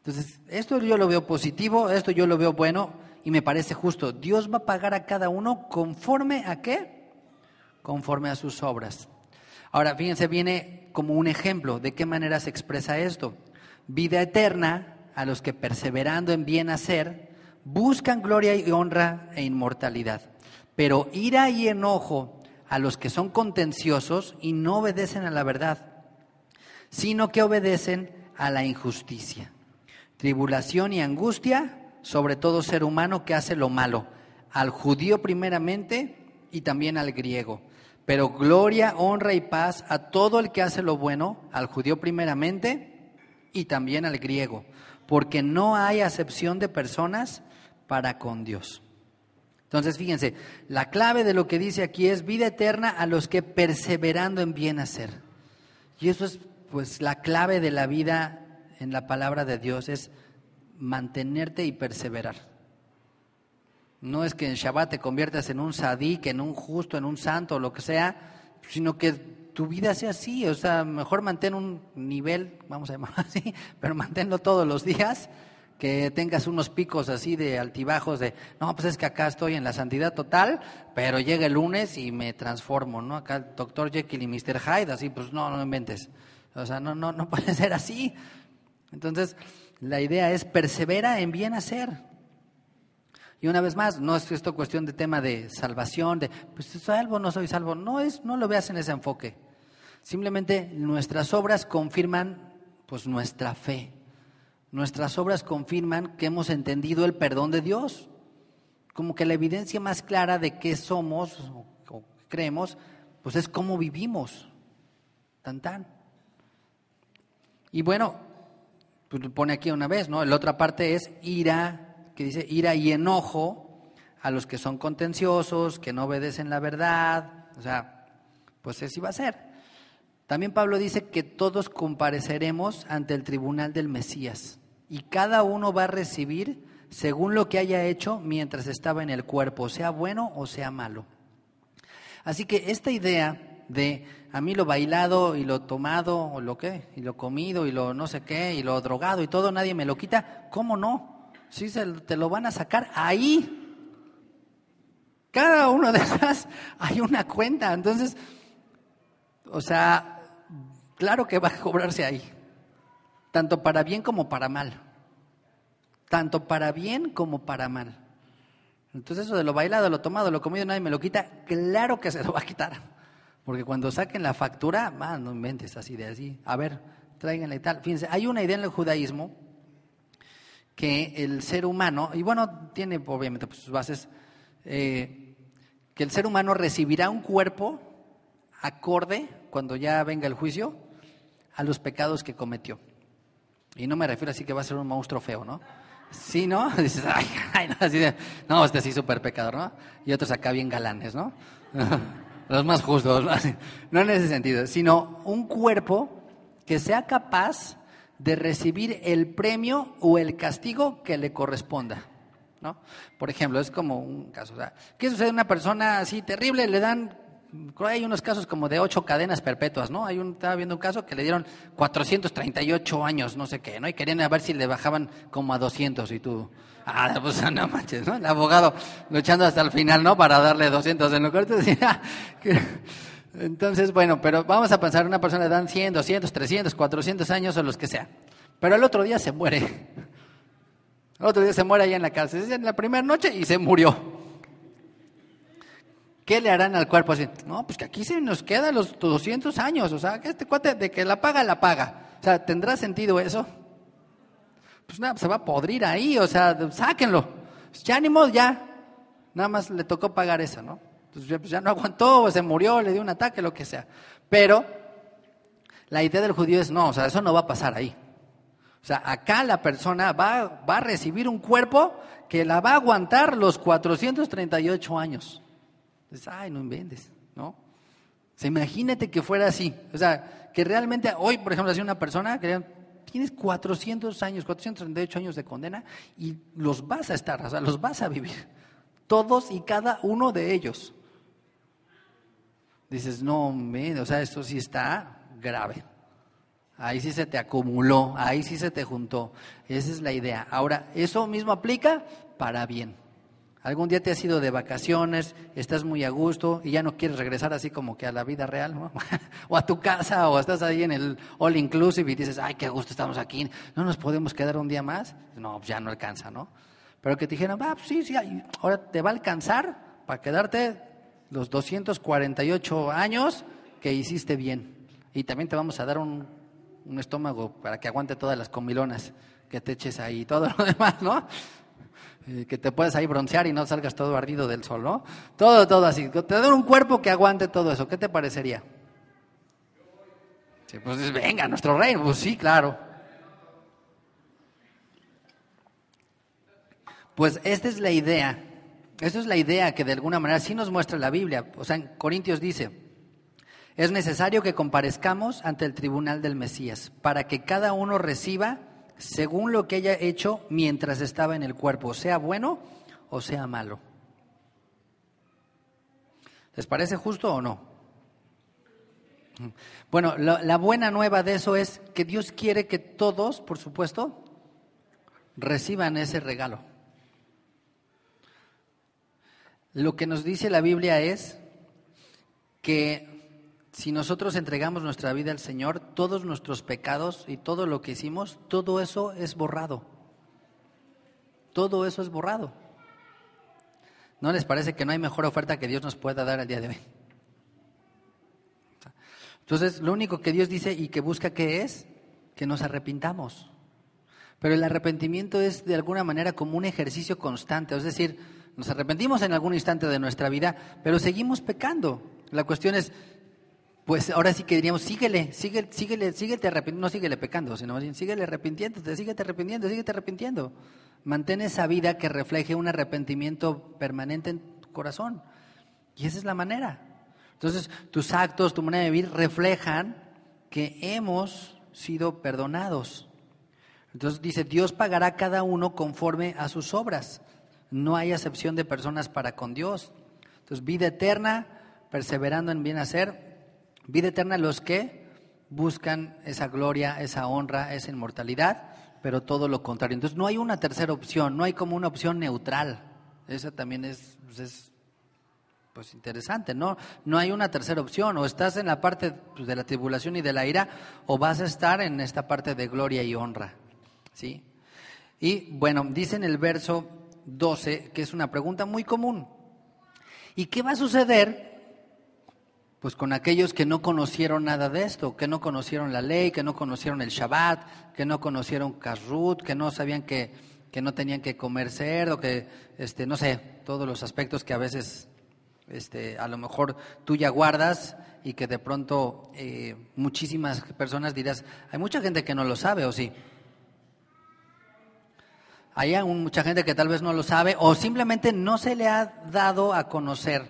S1: Entonces, esto yo lo veo positivo, esto yo lo veo bueno y me parece justo. Dios va a pagar a cada uno conforme ¿a qué? Conforme a sus obras. Ahora, fíjense, viene como un ejemplo de qué manera se expresa esto. Vida eterna a los que perseverando en bien hacer buscan gloria y honra e inmortalidad. Pero ira y enojo a los que son contenciosos y no obedecen a la verdad, sino que obedecen a la injusticia. Tribulación y angustia sobre todo ser humano que hace lo malo, al judío primeramente y también al griego. Pero gloria, honra y paz a todo el que hace lo bueno, al judío primeramente y también al griego, porque no hay acepción de personas para con Dios. Entonces, fíjense, la clave de lo que dice aquí es vida eterna a los que perseverando en bien hacer. Y eso es pues la clave de la vida en la palabra de Dios, es mantenerte y perseverar. No es que en Shabbat te conviertas en un sadik, en un justo, en un santo, o lo que sea, sino que tu vida sea así. O sea, mejor mantén un nivel, vamos a llamarlo así, pero manténlo todos los días, que tengas unos picos así de altibajos de, no, pues es que acá estoy en la santidad total, pero llega el lunes y me transformo, ¿no? Acá el Dr. Jekyll y Mr. Hyde, así, pues no inventes. O sea, no puede ser así. Entonces, la idea es persevera en bien hacer. Y una vez más, no es esto cuestión de tema de salvación, de pues soy salvo o no soy salvo, no lo veas en ese enfoque. Simplemente nuestras obras confirman pues nuestra fe. Nuestras obras confirman que hemos entendido el perdón de Dios. Como que la evidencia más clara de qué somos o creemos, pues es cómo vivimos. Tan. Y bueno, pues pone aquí una vez, ¿no? La otra parte es ira, que dice ira y enojo a los que son contenciosos, que no obedecen la verdad. O sea, pues así va a ser. También Pablo dice que todos compareceremos ante el tribunal del Mesías y cada uno va a recibir según lo que haya hecho mientras estaba en el cuerpo, sea bueno o sea malo. Así que esta idea de a mí lo bailado y lo tomado o lo qué, y lo comido y lo no sé qué y lo drogado y todo, nadie me lo quita, ¿cómo no? Sí, te lo van a sacar ahí. Cada uno de esas hay una cuenta, entonces, o sea, claro que va a cobrarse ahí, tanto para bien como para mal, tanto para bien como para mal. Entonces eso de lo bailado, lo tomado, lo comido, nadie me lo quita, claro que se lo va a quitar. Porque cuando saquen la factura, no inventes así de así. A ver, tráiganle tal. Fíjense, hay una idea en el judaísmo que el ser humano, y bueno, tiene obviamente pues, sus bases, que el ser humano recibirá un cuerpo acorde, cuando ya venga el juicio, a los pecados que cometió. Y no me refiero así que va a ser un monstruo feo, ¿no? Sí, ¿no? Dices, ay, no, así de, no, este sí súper pecador, ¿no? Y otros acá bien galanes, ¿no? Los más justos, no en ese sentido, sino un cuerpo que sea capaz de recibir el premio o el castigo que le corresponda, ¿no? Por ejemplo, es como un caso, o sea, ¿qué sucede a una persona así terrible? Le dan, hay unos casos como de 8 cadenas perpetuas, ¿no? Estaba viendo un caso que le dieron 438 años, no sé qué, ¿no? Y querían a ver si le bajaban como a 200 y tú... pues no manches, ¿no? El abogado luchando hasta el final, ¿no? Para darle 200 en lo corto. Entonces, bueno, pero vamos a pensar, una persona le dan 100, 200, 300, 400 años o los que sea. Pero el otro día se muere. El otro día se muere allá en la cárcel. Es en la primera noche y se murió. ¿Qué le harán al cuerpo así? No, pues que aquí se nos quedan los 200 años. O sea, que este cuate de que la paga, la paga. O sea, ¿tendrá sentido eso? Pues nada, se va a podrir ahí, o sea, sáquenlo. Ya ni modo, ya. Nada más le tocó pagar eso, ¿no? Entonces pues ya no aguantó, se murió, le dio un ataque, lo que sea. Pero la idea del judío es, no, o sea, eso no va a pasar ahí. O sea, acá la persona va a recibir un cuerpo que la va a aguantar los 438 años. Entonces, no inventes, ¿no? O sea, imagínate que fuera así. O sea, que realmente hoy, por ejemplo, si una persona que tienes 400 años, 438 años de condena y los vas a estar, o sea, los vas a vivir. Todos y cada uno de ellos. Dices, no, o sea, esto sí está grave. ahí sí se te acumuló, ahí sí se te juntó. Esa es la idea. Ahora, eso mismo aplica para bien. Algún día te has ido de vacaciones, estás muy a gusto y ya no quieres regresar así como que a la vida real, ¿no? O a tu casa, o estás ahí en el all inclusive y dices, ay, qué gusto estamos aquí, ¿no nos podemos quedar un día más? No, pues ya no alcanza, ¿no? Pero que te dijeran, pues sí, ahora te va a alcanzar para quedarte los 248 años que hiciste bien. Y también te vamos a dar un estómago para que aguante todas las comilonas que te eches ahí y todo lo demás, ¿no? Que te puedas ahí broncear y no salgas todo ardido del sol, ¿no? Todo así. Te dan un cuerpo que aguante todo eso. ¿Qué te parecería? Sí, pues venga, nuestro rey. Pues sí, claro. Pues esta es la idea. Esta es la idea que de alguna manera sí nos muestra la Biblia. O sea, en Corintios dice, es necesario que comparezcamos ante el tribunal del Mesías para que cada uno reciba según lo que haya hecho mientras estaba en el cuerpo, sea bueno o sea malo. ¿Les parece justo o no? Bueno, la buena nueva de eso es que Dios quiere que todos, por supuesto, reciban ese regalo. Lo que nos dice la Biblia es que si nosotros entregamos nuestra vida al Señor, todos nuestros pecados y todo lo que hicimos, todo eso es borrado. Todo eso es borrado. ¿No les parece que no hay mejor oferta que Dios nos pueda dar el día de hoy? Entonces, lo único que Dios dice y que busca que es que nos arrepintamos. Pero el arrepentimiento es de alguna manera como un ejercicio constante, es decir, nos arrepentimos en algún instante de nuestra vida, pero seguimos pecando. La cuestión es, pues ahora sí que diríamos, síguete arrepintiendo, no síguele pecando, sino más bien síguete arrepintiendo. Mantén esa vida que refleje un arrepentimiento permanente en tu corazón. Y esa es la manera. Entonces, tus actos, tu manera de vivir reflejan que hemos sido perdonados. Entonces dice, Dios pagará a cada uno conforme a sus obras. No hay acepción de personas para con Dios. Entonces, vida eterna, perseverando en bien hacer. Vida eterna los que buscan esa gloria, esa honra, esa inmortalidad, pero todo lo contrario. Entonces no hay una tercera opción, no hay como una opción neutral. Esa también es pues interesante, ¿no? No hay una tercera opción, o estás en la parte pues, de la tribulación y de la ira, o vas a estar en esta parte de gloria y honra, ¿sí? Y bueno, dice en el verso 12, que es una pregunta muy común. ¿Y qué va a suceder? Pues con aquellos que no conocieron nada de esto, que no conocieron la ley, que no conocieron el Shabbat, que no conocieron Kashrut, que no sabían que no tenían que comer cerdo, que no sé, todos los aspectos que a veces a lo mejor tú ya guardas y que de pronto muchísimas personas dirás, hay mucha gente que no lo sabe, ¿o sí? Hay mucha gente que tal vez no lo sabe o simplemente no se le ha dado a conocer,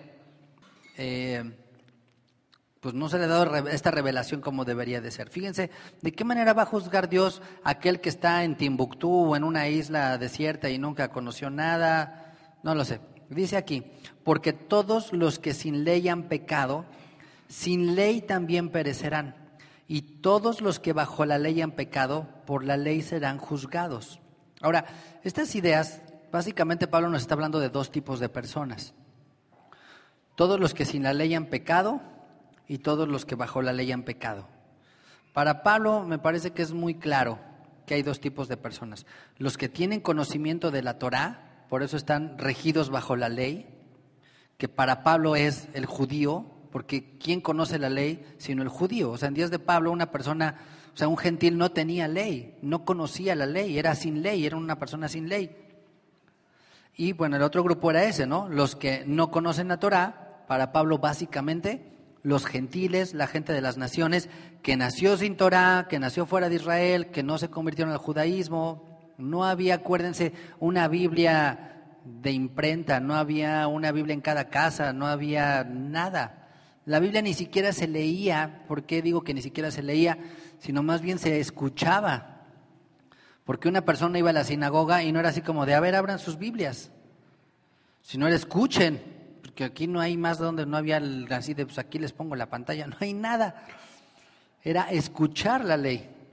S1: pues no se le ha dado esta revelación como debería de ser. Fíjense, ¿de qué manera va a juzgar Dios a aquel que está en Timbuktu o en una isla desierta y nunca conoció nada? No lo sé. Dice aquí, porque todos los que sin ley han pecado, sin ley también perecerán. Y todos los que bajo la ley han pecado, por la ley serán juzgados. Ahora, estas ideas, básicamente Pablo nos está hablando de dos tipos de personas. Todos los que sin la ley han pecado y todos los que bajo la ley han pecado. Para Pablo me parece que es muy claro que hay dos tipos de personas. Los que tienen conocimiento de la Torá, por eso están regidos bajo la ley, que para Pablo es el judío, porque ¿quién conoce la ley sino el judío? O sea, en días de Pablo una persona, o sea, un gentil no tenía ley, no conocía la ley, era sin ley, era una persona sin ley. Y bueno, el otro grupo era ese, ¿no? Los que no conocen la Torá, para Pablo básicamente los gentiles, la gente de las naciones, que nació sin Torá, que nació fuera de Israel, que no se convirtieron al judaísmo. No había, acuérdense, una Biblia de imprenta, no había una Biblia en cada casa, no había nada. La Biblia ni siquiera se leía. ¿Por qué digo que ni siquiera se leía? Sino más bien se escuchaba. Porque una persona iba a la sinagoga y no era así como de, a ver, abran sus Biblias. Sino era escuchen. Porque aquí no hay más donde no había así de, pues aquí les pongo la pantalla, no hay nada. Era escuchar la ley.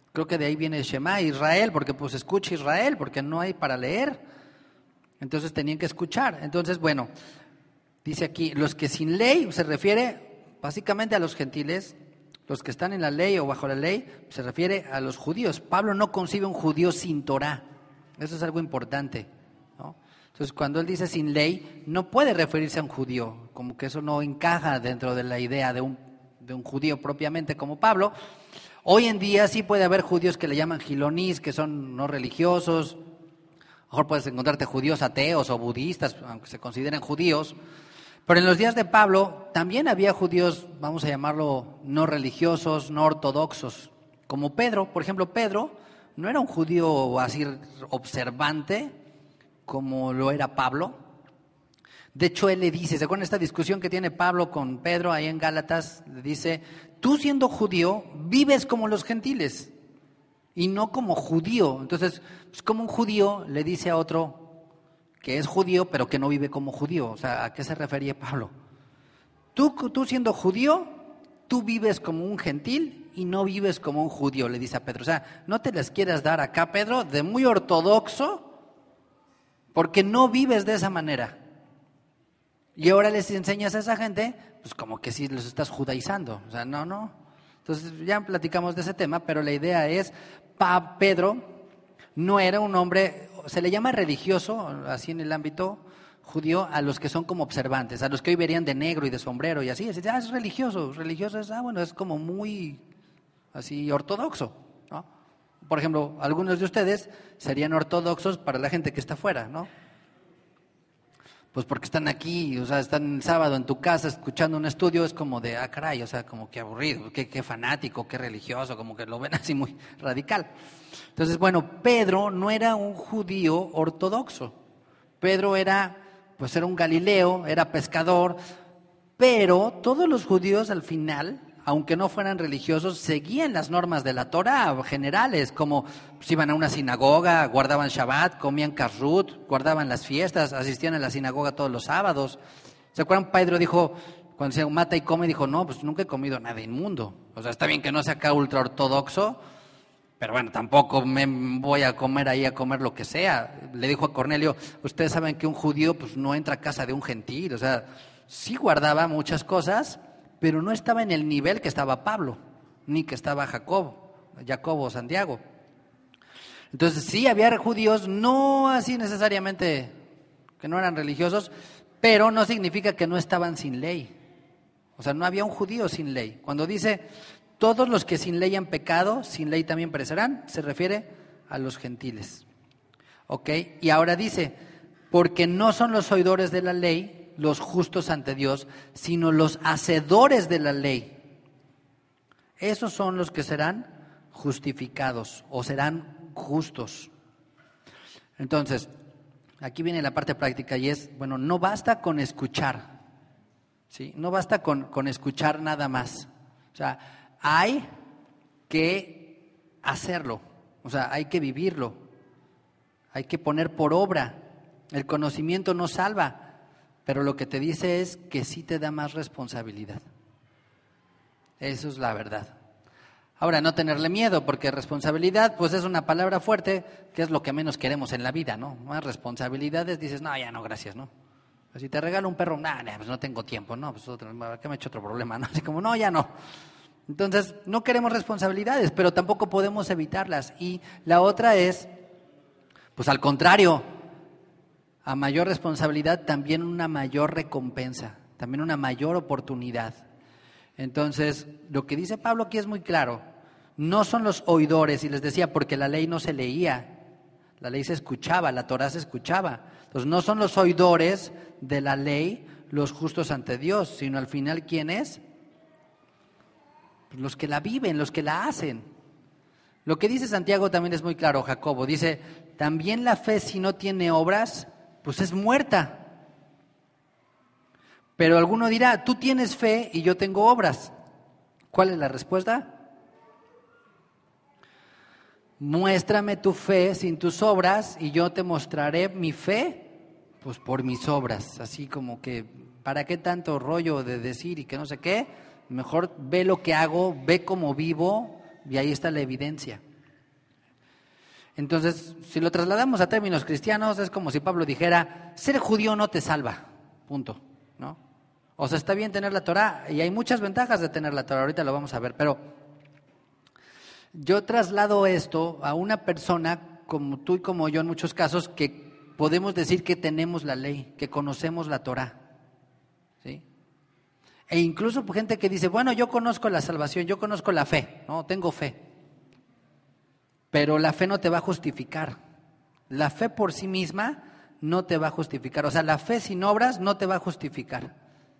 S1: Creo que de ahí viene Shema Israel, porque pues escucha Israel, porque no hay para leer. Entonces tenían que escuchar. Entonces, bueno, dice aquí, los que sin ley, se refiere básicamente a los gentiles, los que están en la ley o bajo la ley, se refiere a los judíos. Pablo no concibe un judío sin Torá. Eso es algo importante, ¿no? Entonces, cuando él dice sin ley, no puede referirse a un judío, como que eso no encaja dentro de la idea de un judío propiamente como Pablo. Hoy en día sí puede haber judíos que le llaman gilonís, que son no religiosos. A lo mejor puedes encontrarte judíos ateos o budistas, aunque se consideren judíos. Pero en los días de Pablo también había judíos, vamos a llamarlo, no religiosos, no ortodoxos, como Pedro. Por ejemplo, Pedro no era un judío así observante como lo era Pablo. De hecho, él le dice, ¿se acuerdan de esta discusión que tiene Pablo con Pedro ahí en Gálatas? Le dice, tú siendo judío, vives como los gentiles y no como judío. Entonces, pues como un judío le dice a otro que es judío, pero que no vive como judío. O sea, ¿a qué se refería Pablo? Tú siendo judío, tú vives como un gentil y no vives como un judío, le dice a Pedro. O sea, no te les quieras dar acá, Pedro, de muy ortodoxo, porque no vives de esa manera. Y ahora les enseñas a esa gente, pues como que sí los estás judaizando. O sea, no. Entonces ya platicamos de ese tema, pero la idea es, Pedro no era un hombre, se le llama religioso, así en el ámbito judío, a los que son como observantes, a los que hoy verían de negro y de sombrero y así. Es religioso es, bueno, es como muy así ortodoxo, ¿no? Por ejemplo, algunos de ustedes serían ortodoxos para la gente que está afuera, ¿no? Pues porque están aquí, o sea, están el sábado en tu casa escuchando un estudio, es como de, caray, o sea, como que aburrido, qué fanático, qué religioso, como que lo ven así muy radical. Entonces, bueno, Pedro no era un judío ortodoxo. Pedro era un galileo, era pescador, pero todos los judíos al final, aunque no fueran religiosos, seguían las normas de la Torá generales, como pues, iban a una sinagoga, guardaban Shabbat, comían kashrut, guardaban las fiestas, asistían a la sinagoga todos los sábados. ¿Se acuerdan? Pedro dijo, cuando se mata y come, dijo, no, pues nunca he comido nada inmundo. O sea, está bien que no sea acá ultra ortodoxo, pero bueno, tampoco me voy a comer ahí a comer lo que sea. Le dijo a Cornelio, ustedes saben que un judío pues no entra a casa de un gentil, o sea, sí guardaba muchas cosas, pero no estaba en el nivel que estaba Pablo, ni que estaba Jacobo o Santiago. Entonces sí había judíos, no así necesariamente que no eran religiosos, pero no significa que no estaban sin ley. O sea, no había un judío sin ley. Cuando dice, todos los que sin ley han pecado, sin ley también perecerán, se refiere a los gentiles. ¿Ok? Y ahora dice, porque no son los oidores de la ley los justos ante Dios, sino los hacedores de la ley. Esos son los que serán justificados o serán justos. Entonces, aquí viene la parte práctica y es, bueno, no basta con escuchar, ¿sí? No basta con escuchar nada más. O sea, hay que hacerlo, o sea, hay que vivirlo, hay que poner por obra. El conocimiento no salva, pero lo que te dice es que sí te da más responsabilidad. Eso es la verdad. Ahora, no tenerle miedo, porque responsabilidad, pues es una palabra fuerte, que es lo que menos queremos en la vida, ¿no? Más responsabilidades, dices, no, ya no, gracias, ¿no? Si te regalo un perro, pues no tengo tiempo, ¿no? Pues ¿qué me he hecho otro problema, no? Así como, no, ya no. Entonces, no queremos responsabilidades, pero tampoco podemos evitarlas. Y la otra es, pues al contrario, a mayor responsabilidad también una mayor recompensa, también una mayor oportunidad. Entonces, lo que dice Pablo aquí es muy claro. No son los oidores, y les decía, porque la ley no se leía, la ley se escuchaba, la Torá se escuchaba. Entonces, no son los oidores de la ley los justos ante Dios, sino al final, ¿quién es? Pues los que la viven, los que la hacen. Lo que dice Santiago también es muy claro, Jacobo. Dice, también la fe si no tiene obras, pues es muerta. Pero alguno dirá, tú tienes fe y yo tengo obras. ¿Cuál es la respuesta? Muéstrame tu fe sin tus obras y yo te mostraré mi fe, pues por mis obras. Así como que, ¿para qué tanto rollo de decir y que no sé qué? Mejor ve lo que hago, ve cómo vivo y ahí está la evidencia. Entonces, si lo trasladamos a términos cristianos, es como si Pablo dijera, ser judío no te salva, punto, ¿no? O sea, está bien tener la Torá, y hay muchas ventajas de tener la Torá, ahorita lo vamos a ver, pero yo traslado esto a una persona como tú y como yo en muchos casos, que podemos decir que tenemos la ley, que conocemos la Torá, ¿sí? E incluso gente que dice, bueno, yo conozco la salvación, yo conozco la fe, ¿no? Tengo fe. Pero la fe no te va a justificar. La fe por sí misma no te va a justificar. O sea, la fe sin obras no te va a justificar.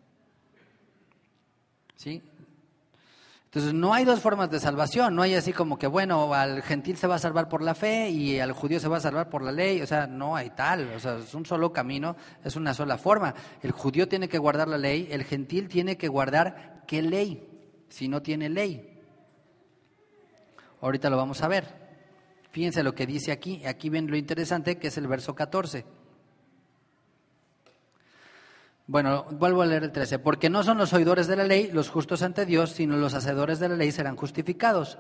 S1: ¿Sí? Entonces, no hay dos formas de salvación. No hay así como que, bueno, al gentil se va a salvar por la fe y al judío se va a salvar por la ley. O sea, no hay tal. O sea, es un solo camino, es una sola forma. El judío tiene que guardar la ley, el gentil tiene que guardar ¿qué ley? Si no tiene ley. Ahorita lo vamos a ver. Fíjense lo que dice aquí. Aquí ven lo interesante que es el verso 14. Bueno, vuelvo a leer el 13. Porque no son los oidores de la ley los justos ante Dios, sino los hacedores de la ley serán justificados.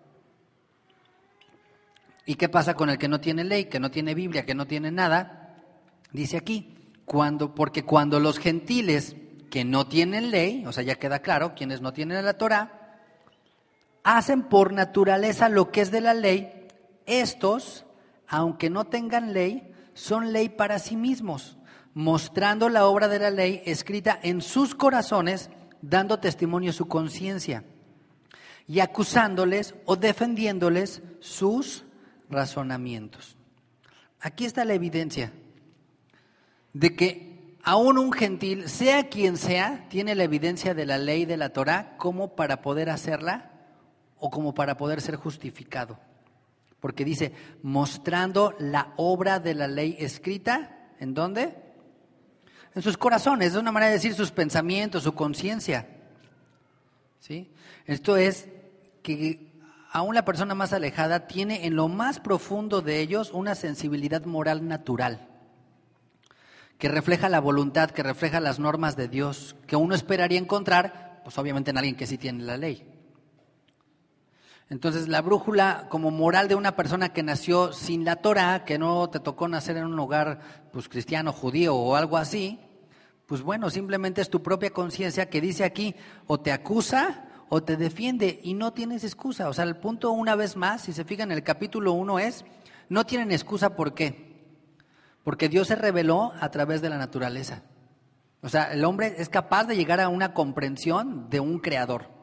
S1: ¿Y qué pasa con el que no tiene ley, que no tiene Biblia, que no tiene nada? Dice aquí, porque cuando los gentiles que no tienen ley, o sea, ya queda claro, quienes no tienen la Torá, hacen por naturaleza lo que es de la ley, estos, aunque no tengan ley, son ley para sí mismos, mostrando la obra de la ley escrita en sus corazones, dando testimonio a su conciencia y acusándoles o defendiéndoles sus razonamientos. Aquí está la evidencia de que aún un gentil, sea quien sea, tiene la evidencia de la ley de la Torá como para poder hacerla o como para poder ser justificado. Porque dice, mostrando la obra de la ley escrita, ¿en dónde? En sus corazones, es una manera de decir sus pensamientos, su conciencia. ¿Sí? Esto es que aún la persona más alejada tiene en lo más profundo de ellos una sensibilidad moral natural, que refleja la voluntad, que refleja las normas de Dios, que uno esperaría encontrar, pues obviamente en alguien que sí tiene la ley. Entonces, la brújula como moral de una persona que nació sin la Torá, que no te tocó nacer en un hogar pues cristiano, judío o algo así, pues bueno, simplemente es tu propia conciencia que dice aquí, o te acusa o te defiende y no tienes excusa. O sea, el punto una vez más, si se fijan en el capítulo 1 es, no tienen excusa, ¿por qué? Porque Dios se reveló a través de la naturaleza. O sea, el hombre es capaz de llegar a una comprensión de un creador.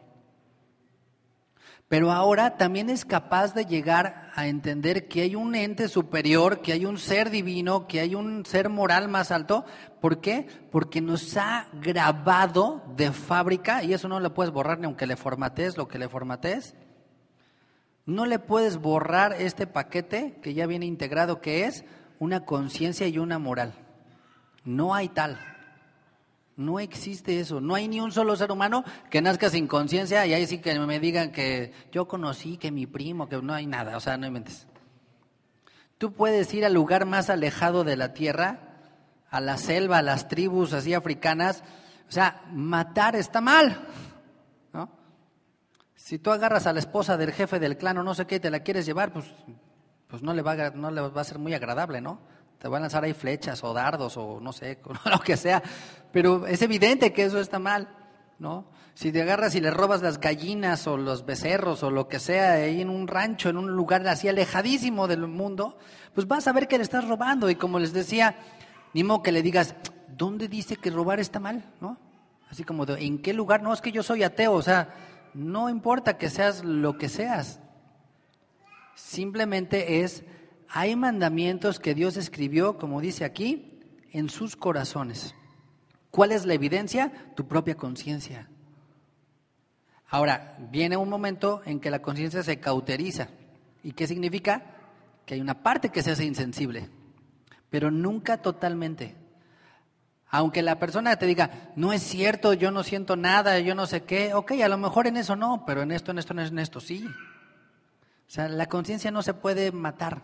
S1: Pero ahora también es capaz de llegar a entender que hay un ente superior, que hay un ser divino, que hay un ser moral más alto. ¿Por qué? Porque nos ha grabado de fábrica, y eso no lo puedes borrar ni aunque le formatees lo que le formatees. No le puedes borrar este paquete que ya viene integrado, que es una conciencia y una moral. No hay tal. No existe eso, no hay ni un solo ser humano que nazca sin conciencia y ahí sí que me digan que yo conocí, que mi primo, que no hay nada, o sea, no inventes. Tú puedes ir al lugar más alejado de la tierra, a la selva, a las tribus así africanas, o sea, matar está mal, ¿no? Si tú agarras a la esposa del jefe del clan o no sé qué y te la quieres llevar, pues no le va a ser muy agradable, ¿no? Te van a lanzar ahí flechas o dardos o no sé, lo que sea. Pero es evidente que eso está mal, ¿no? Si te agarras y le robas las gallinas o los becerros o lo que sea ahí en un rancho, en un lugar así alejadísimo del mundo, pues vas a ver que le estás robando. Y como les decía, ni modo que le digas, ¿dónde dice que robar está mal? ¿No? Así como, ¿en qué lugar? No, es que yo soy ateo, o sea, no importa que seas lo que seas. Simplemente hay mandamientos que Dios escribió, como dice aquí, en sus corazones. ¿Cuál es la evidencia? Tu propia conciencia. Ahora, viene un momento en que la conciencia se cauteriza. ¿Y qué significa? Que hay una parte que se hace insensible, pero nunca totalmente. Aunque la persona te diga, no es cierto, yo no siento nada, yo no sé qué, ok, a lo mejor en eso no, pero en esto sí. O sea, la conciencia no se puede matar.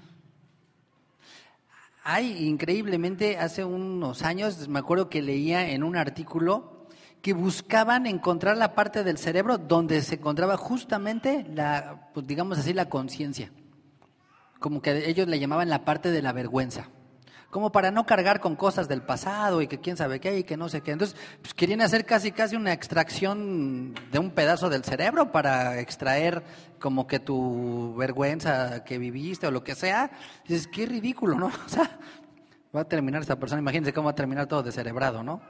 S1: Hay, increíblemente, hace unos años, me acuerdo que leía en un artículo que buscaban encontrar la parte del cerebro donde se encontraba justamente pues digamos así, la conciencia. como que ellos le llamaban la parte de la vergüenza, como para no cargar con cosas del pasado y que quién sabe qué y que no sé qué. Entonces, pues querían hacer casi una extracción de un pedazo del cerebro para extraer como que tu vergüenza que viviste o lo que sea. Y dices, qué ridículo, ¿no? O sea, va a terminar esta persona, imagínense cómo va a terminar todo descerebrado, ¿no?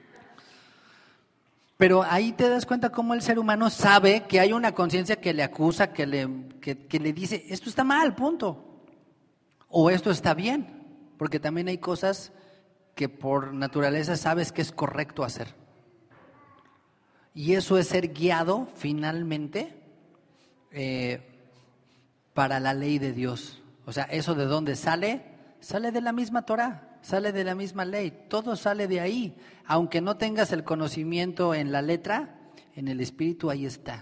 S1: Pero ahí te das cuenta cómo el ser humano sabe que hay una conciencia que le acusa, que le dice, esto está mal, punto. O esto está bien, porque también hay cosas que por naturaleza sabes que es correcto hacer. Y eso es ser guiado finalmente para la ley de Dios. O sea, ¿eso de dónde sale? Sale de la misma Torá, sale de la misma ley, todo sale de ahí. Aunque no tengas el conocimiento en la letra, en el espíritu ahí está.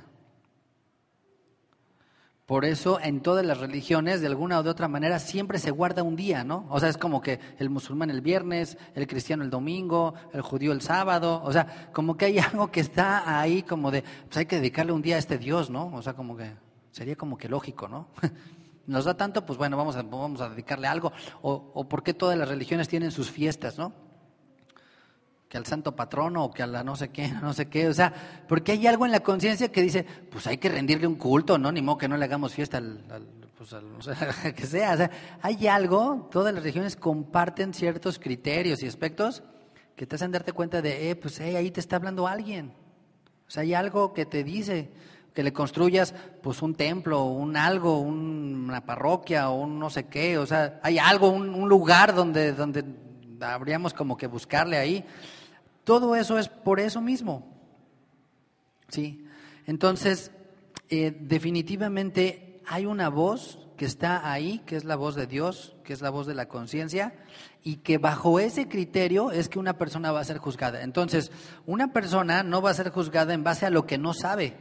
S1: Por eso en todas las religiones, de alguna o de otra manera, siempre se guarda un día, ¿no? O sea, es como que el musulmán el viernes, el cristiano el domingo, el judío el sábado. O sea, como que hay algo que está ahí como de, pues hay que dedicarle un día a este Dios, ¿no? O sea, como que sería como que lógico, ¿no? Nos da tanto, pues bueno, vamos a dedicarle algo. O por qué todas las religiones tienen sus fiestas, ¿no? Que al santo patrono o que a la no sé qué, o sea, porque hay algo en la conciencia que dice, pues hay que rendirle un culto, ¿no? Ni modo que no le hagamos fiesta o sea, que sea, o sea, hay algo, todas las religiones comparten ciertos criterios y aspectos que te hacen darte cuenta de, pues ahí te está hablando alguien, o sea, hay algo que te dice, que le construyas pues un templo, un algo, una parroquia o un no sé qué, o sea, hay algo, un lugar donde habríamos como que buscarle ahí. Todo eso es por eso mismo, ¿sí? Entonces, definitivamente hay una voz que está ahí, que es la voz de Dios, que es la voz de la conciencia, y que bajo ese criterio es que una persona va a ser juzgada. Entonces, una persona no va a ser juzgada en base a lo que no sabe,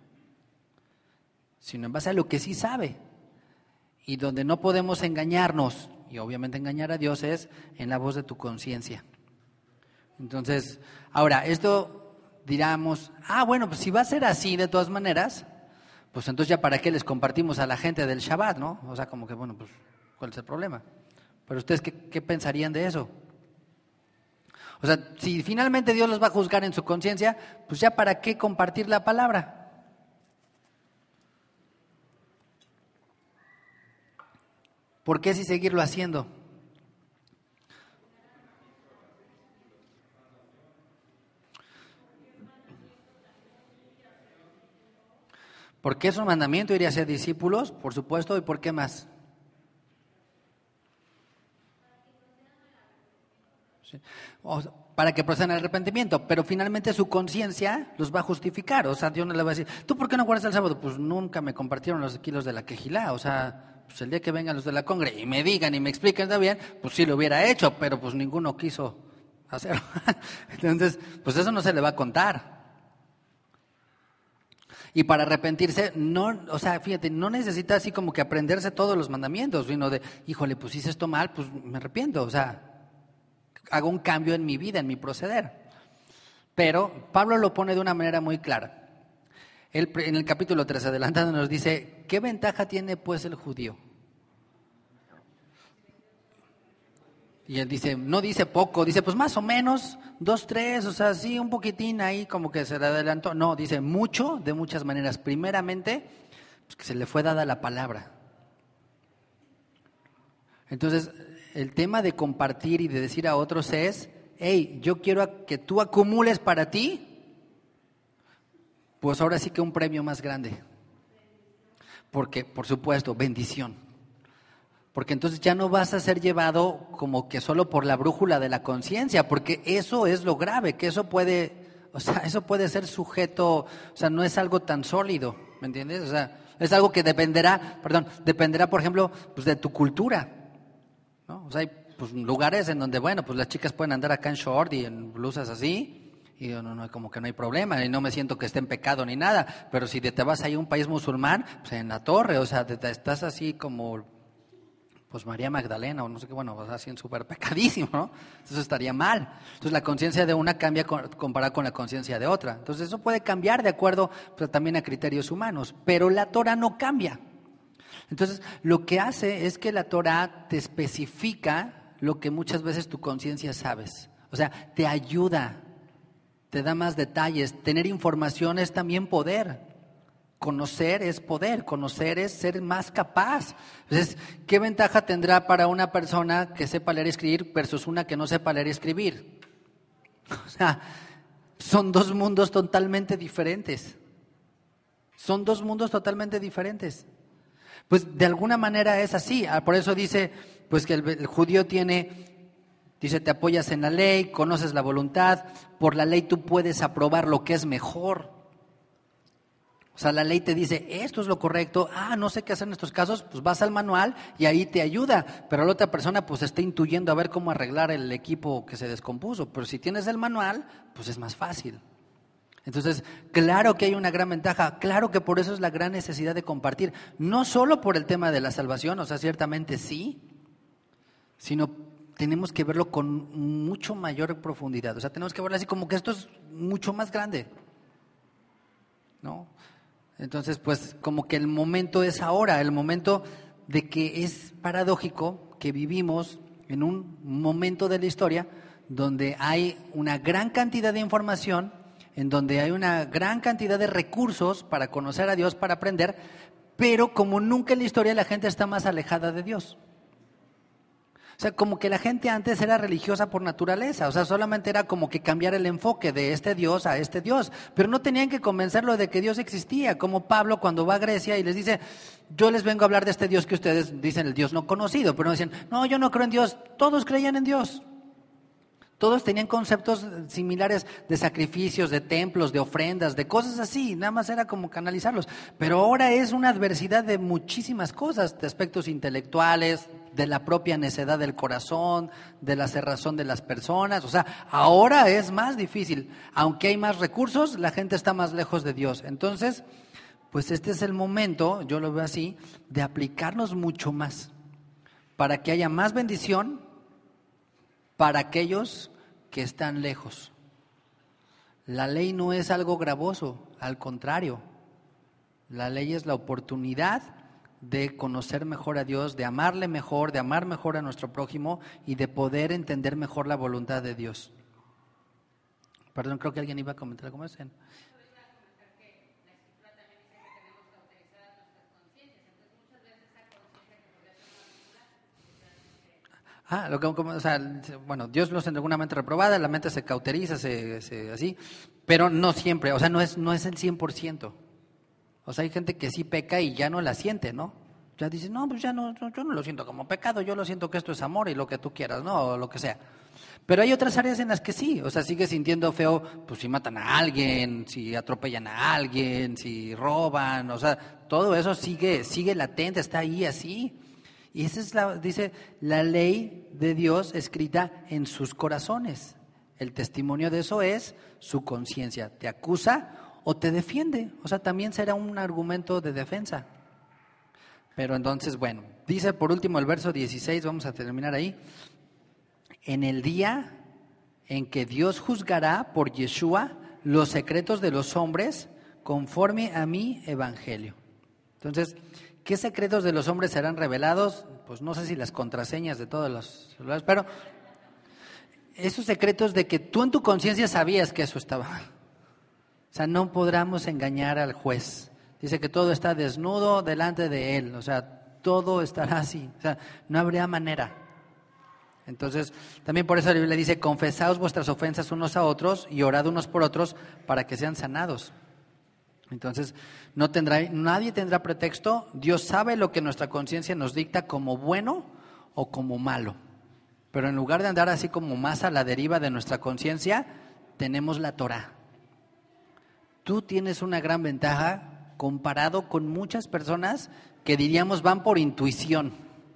S1: sino en base a lo que sí sabe. Y donde no podemos engañarnos, y obviamente engañar a Dios, es en la voz de tu conciencia. Entonces, ahora, esto diríamos, bueno, pues si va a ser así de todas maneras, pues entonces ya para qué les compartimos a la gente del Shabbat, ¿no? O sea, como que, bueno, pues, ¿cuál es el problema? Pero ustedes, ¿qué pensarían de eso? O sea, si finalmente Dios los va a juzgar en su conciencia, pues ya para qué compartir la palabra. ¿Por qué si seguirlo haciendo? ¿Por qué es un mandamiento ir a ser discípulos? Por supuesto, ¿y por qué más? Sí. Para que procedan al arrepentimiento, pero finalmente su conciencia los va a justificar. O sea, Dios no le va a decir, ¿tú por qué no guardas el sábado? Pues nunca me compartieron los kilos de la quejilá. O sea, pues el día que vengan los de la congre y me digan y me expliquen, está bien, pues sí lo hubiera hecho, pero pues ninguno quiso hacerlo. Entonces, pues eso no se le va a contar. Y para arrepentirse, no, o sea, fíjate, no necesita así como que aprenderse todos los mandamientos, sino de, híjole, pues hice esto mal, pues me arrepiento, o sea, hago un cambio en mi vida, en mi proceder. Pero Pablo lo pone de una manera muy clara. Él, en el capítulo 3, adelantando, nos dice, ¿qué ventaja tiene pues el judío? Y él dice, no dice poco, dice pues más o menos, 2, 3, o sea, sí, un poquitín ahí como que se le adelantó. No, dice mucho, de muchas maneras. Primeramente, pues que se le fue dada la palabra. Entonces, el tema de compartir y de decir a otros es, hey, yo quiero que tú acumules para ti, pues ahora sí que un premio más grande. Porque, por supuesto, bendición. Porque entonces ya no vas a ser llevado como que solo por la brújula de la conciencia, porque eso es lo grave, que eso puede, o sea, eso puede ser sujeto, o sea, no es algo tan sólido, ¿me entiendes? O sea, es algo que dependerá, por ejemplo, pues de tu cultura, ¿no? O sea, hay pues lugares en donde, bueno, pues las chicas pueden andar acá en short y en blusas así, y yo no, como que no hay problema, y no me siento que esté en pecado ni nada, pero si te vas ahí a un país musulmán, pues en la torre, o sea, estás así como pues María Magdalena o no sé qué, bueno, así en súper pecadísimo, ¿no? Eso estaría mal. Entonces la conciencia de una cambia comparada con la conciencia de otra. Entonces eso puede cambiar de acuerdo pero también a criterios humanos, pero la Torah no cambia. Entonces, lo que hace es que la Torah te especifica lo que muchas veces tu conciencia sabes. O sea, te ayuda, te da más detalles. Tener información es también poder. Conocer es poder, conocer es ser más capaz. Entonces, ¿qué ventaja tendrá para una persona que sepa leer y escribir versus una que no sepa leer y escribir? O sea, son dos mundos totalmente diferentes. Son dos mundos totalmente diferentes. Pues de alguna manera es así. Por eso dice pues que el judío dice, te apoyas en la ley, conoces la voluntad, por la ley tú puedes aprobar lo que es mejor. O sea, la ley te dice, esto es lo correcto, no sé qué hacer en estos casos, pues vas al manual y ahí te ayuda, pero la otra persona pues está intuyendo a ver cómo arreglar el equipo que se descompuso, pero si tienes el manual, pues es más fácil. Entonces, claro que hay una gran ventaja, claro que por eso es la gran necesidad de compartir, no solo por el tema de la salvación, o sea, ciertamente sí, sino tenemos que verlo con mucho mayor profundidad, o sea, tenemos que verlo así como que esto es mucho más grande, ¿no? Entonces, pues como que el momento es ahora, el momento de que es paradójico que vivimos en un momento de la historia donde hay una gran cantidad de información, en donde hay una gran cantidad de recursos para conocer a Dios, para aprender, pero como nunca en la historia la gente está más alejada de Dios. O sea, como que la gente antes era religiosa por naturaleza, o sea, solamente era como que cambiar el enfoque de este Dios a este Dios, pero no tenían que convencerlo de que Dios existía, como Pablo cuando va a Grecia y les dice, yo les vengo a hablar de este Dios que ustedes dicen el Dios no conocido, pero no dicen, no, yo no creo en Dios, todos creían en Dios. Todos tenían conceptos similares de sacrificios, de templos, de ofrendas, de cosas así, nada más era como canalizarlos. Pero ahora es una adversidad de muchísimas cosas, de aspectos intelectuales, de la propia necedad del corazón, de la cerrazón de las personas. O sea, ahora es más difícil. Aunque hay más recursos, la gente está más lejos de Dios. Entonces, pues este es el momento, yo lo veo así, de aplicarnos mucho más para que haya más bendición para aquellos que están lejos. La ley no es algo gravoso, al contrario. La ley es la oportunidad de conocer mejor a Dios, de amarle mejor, de amar mejor a nuestro prójimo y de poder entender mejor la voluntad de Dios. Perdón, creo que alguien iba a comentar algo más. O sea, bueno, Dios los en alguna mente reprobada, la mente se cauteriza, así, pero no siempre, o sea, no es el 100%. O sea, hay gente que sí peca y ya no la siente, ¿no? Ya dice, no, pues ya no, yo no lo siento como pecado, yo lo siento que esto es amor y lo que tú quieras, ¿no? O lo que sea. Pero hay otras áreas en las que sí, o sea, sigue sintiendo feo, pues si matan a alguien, si atropellan a alguien, si roban, o sea, todo eso sigue latente, está ahí así. Y esa es dice, la ley de Dios escrita en sus corazones. El testimonio de eso es su conciencia. ¿Te acusa o te defiende? O sea, también será un argumento de defensa. Pero entonces, bueno, dice por último el verso 16, vamos a terminar ahí. En el día en que Dios juzgará por Yeshua los secretos de los hombres conforme a mi evangelio. Entonces, ¿qué secretos de los hombres serán revelados? Pues no sé si las contraseñas de todos los celulares, pero esos secretos de que tú en tu conciencia sabías que eso estaba mal. O sea, no podremos engañar al juez. Dice que todo está desnudo delante de él, o sea, todo estará así, o sea, no habría manera. Entonces, también por eso la Biblia dice, confesaos vuestras ofensas unos a otros y orad unos por otros para que sean sanados. Entonces, nadie tendrá pretexto. Dios sabe lo que nuestra conciencia nos dicta como bueno o como malo. Pero en lugar de andar así como más a la deriva de nuestra conciencia, tenemos la Torah. Tú tienes una gran ventaja comparado con muchas personas que diríamos van por intuición.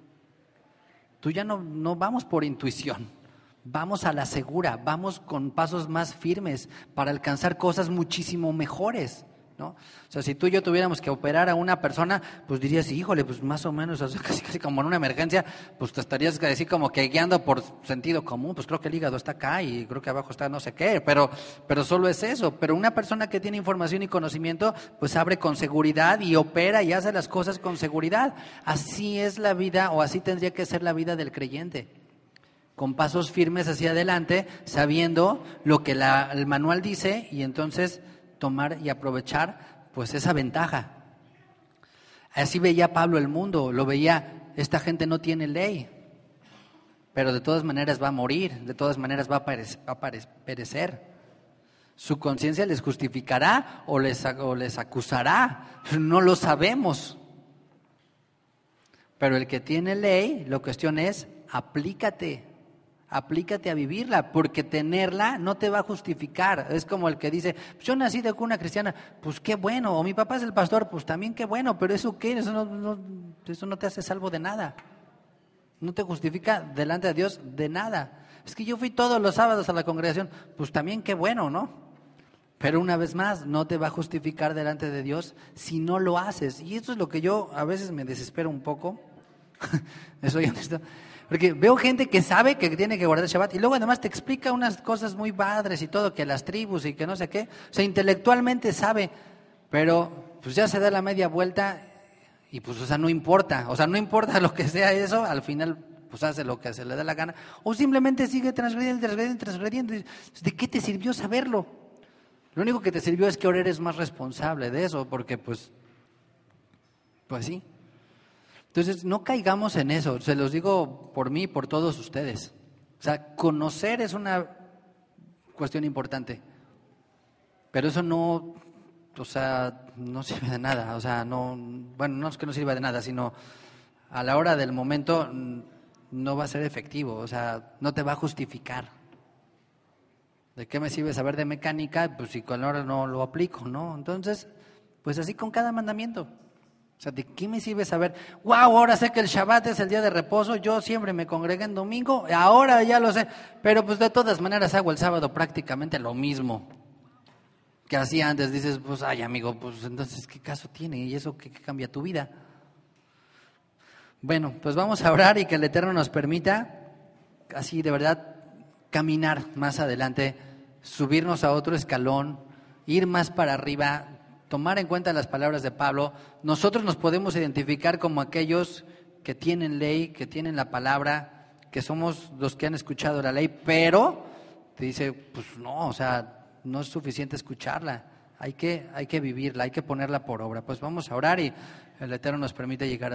S1: Tú ya no vamos por intuición. Vamos a la segura, vamos con pasos más firmes para alcanzar cosas muchísimo mejores. ¿no? O sea, si tú y yo tuviéramos que operar a una persona, pues dirías, híjole, pues más o menos, o sea, casi como en una emergencia, pues te estarías así como que guiando por sentido común, pues creo que el hígado está acá y creo que abajo está no sé qué, pero solo es eso. Pero una persona que tiene información y conocimiento, pues abre con seguridad y opera y hace las cosas con seguridad. Así es la vida, o así tendría que ser la vida del creyente, con pasos firmes hacia adelante, sabiendo lo que el manual dice, y entonces tomar y aprovechar pues esa ventaja. Así veía Pablo el mundo, lo veía, esta gente no tiene ley, pero de todas maneras va a morir, de todas maneras va a perecer. Su conciencia les justificará o les acusará, no lo sabemos. Pero el que tiene ley, la cuestión es, aplícate a vivirla, porque tenerla no te va a justificar. Es como el que dice, yo nací de cuna cristiana, pues qué bueno, o mi papá es el pastor, pues también qué bueno, pero ¿eso qué? Eso no te hace salvo de nada, no te justifica delante de Dios de nada. Es que yo fui todos los sábados a la congregación, pues también qué bueno, ¿no? Pero una vez más, no te va a justificar delante de Dios si no lo haces. Y eso es lo que yo a veces me desespero un poco, soy honesto. Porque veo gente que sabe que tiene que guardar el Shabbat y luego además te explica unas cosas muy padres y todo, que las tribus y que no sé qué. O sea, intelectualmente sabe, pero pues ya se da la media vuelta y pues, o sea, no importa. O sea, no importa lo que sea eso, al final pues hace lo que se le da la gana. O simplemente sigue transgrediendo. ¿De qué te sirvió saberlo? Lo único que te sirvió es que ahora eres más responsable de eso, porque pues sí. Entonces, no caigamos en eso, se los digo por mí y por todos ustedes. O sea, conocer es una cuestión importante, pero eso no, o sea, no sirve de nada. O sea, no es que no sirva de nada, sino a la hora del momento no va a ser efectivo, o sea, no te va a justificar. ¿De qué me sirve saber de mecánica? Pues si con la hora no lo aplico, ¿no? Entonces, pues así con cada mandamiento. O sea, ¿de qué me sirve saber? ¡Wow! Ahora sé que el Shabbat es el día de reposo, yo siempre me congregué en domingo, ahora ya lo sé, pero pues de todas maneras hago el sábado prácticamente lo mismo que hacía antes. Dices, pues ay amigo, pues entonces ¿qué caso tiene? ¿Y eso qué cambia tu vida? Bueno, pues vamos a orar y que el Eterno nos permita así de verdad caminar más adelante, subirnos a otro escalón, ir más para arriba, tomar en cuenta las palabras de Pablo. Nosotros nos podemos identificar como aquellos que tienen ley, que tienen la palabra, que somos los que han escuchado la ley, pero te dice, pues no, o sea, no es suficiente escucharla, hay que vivirla, hay que ponerla por obra. Pues vamos a orar y el Eterno nos permite llegar a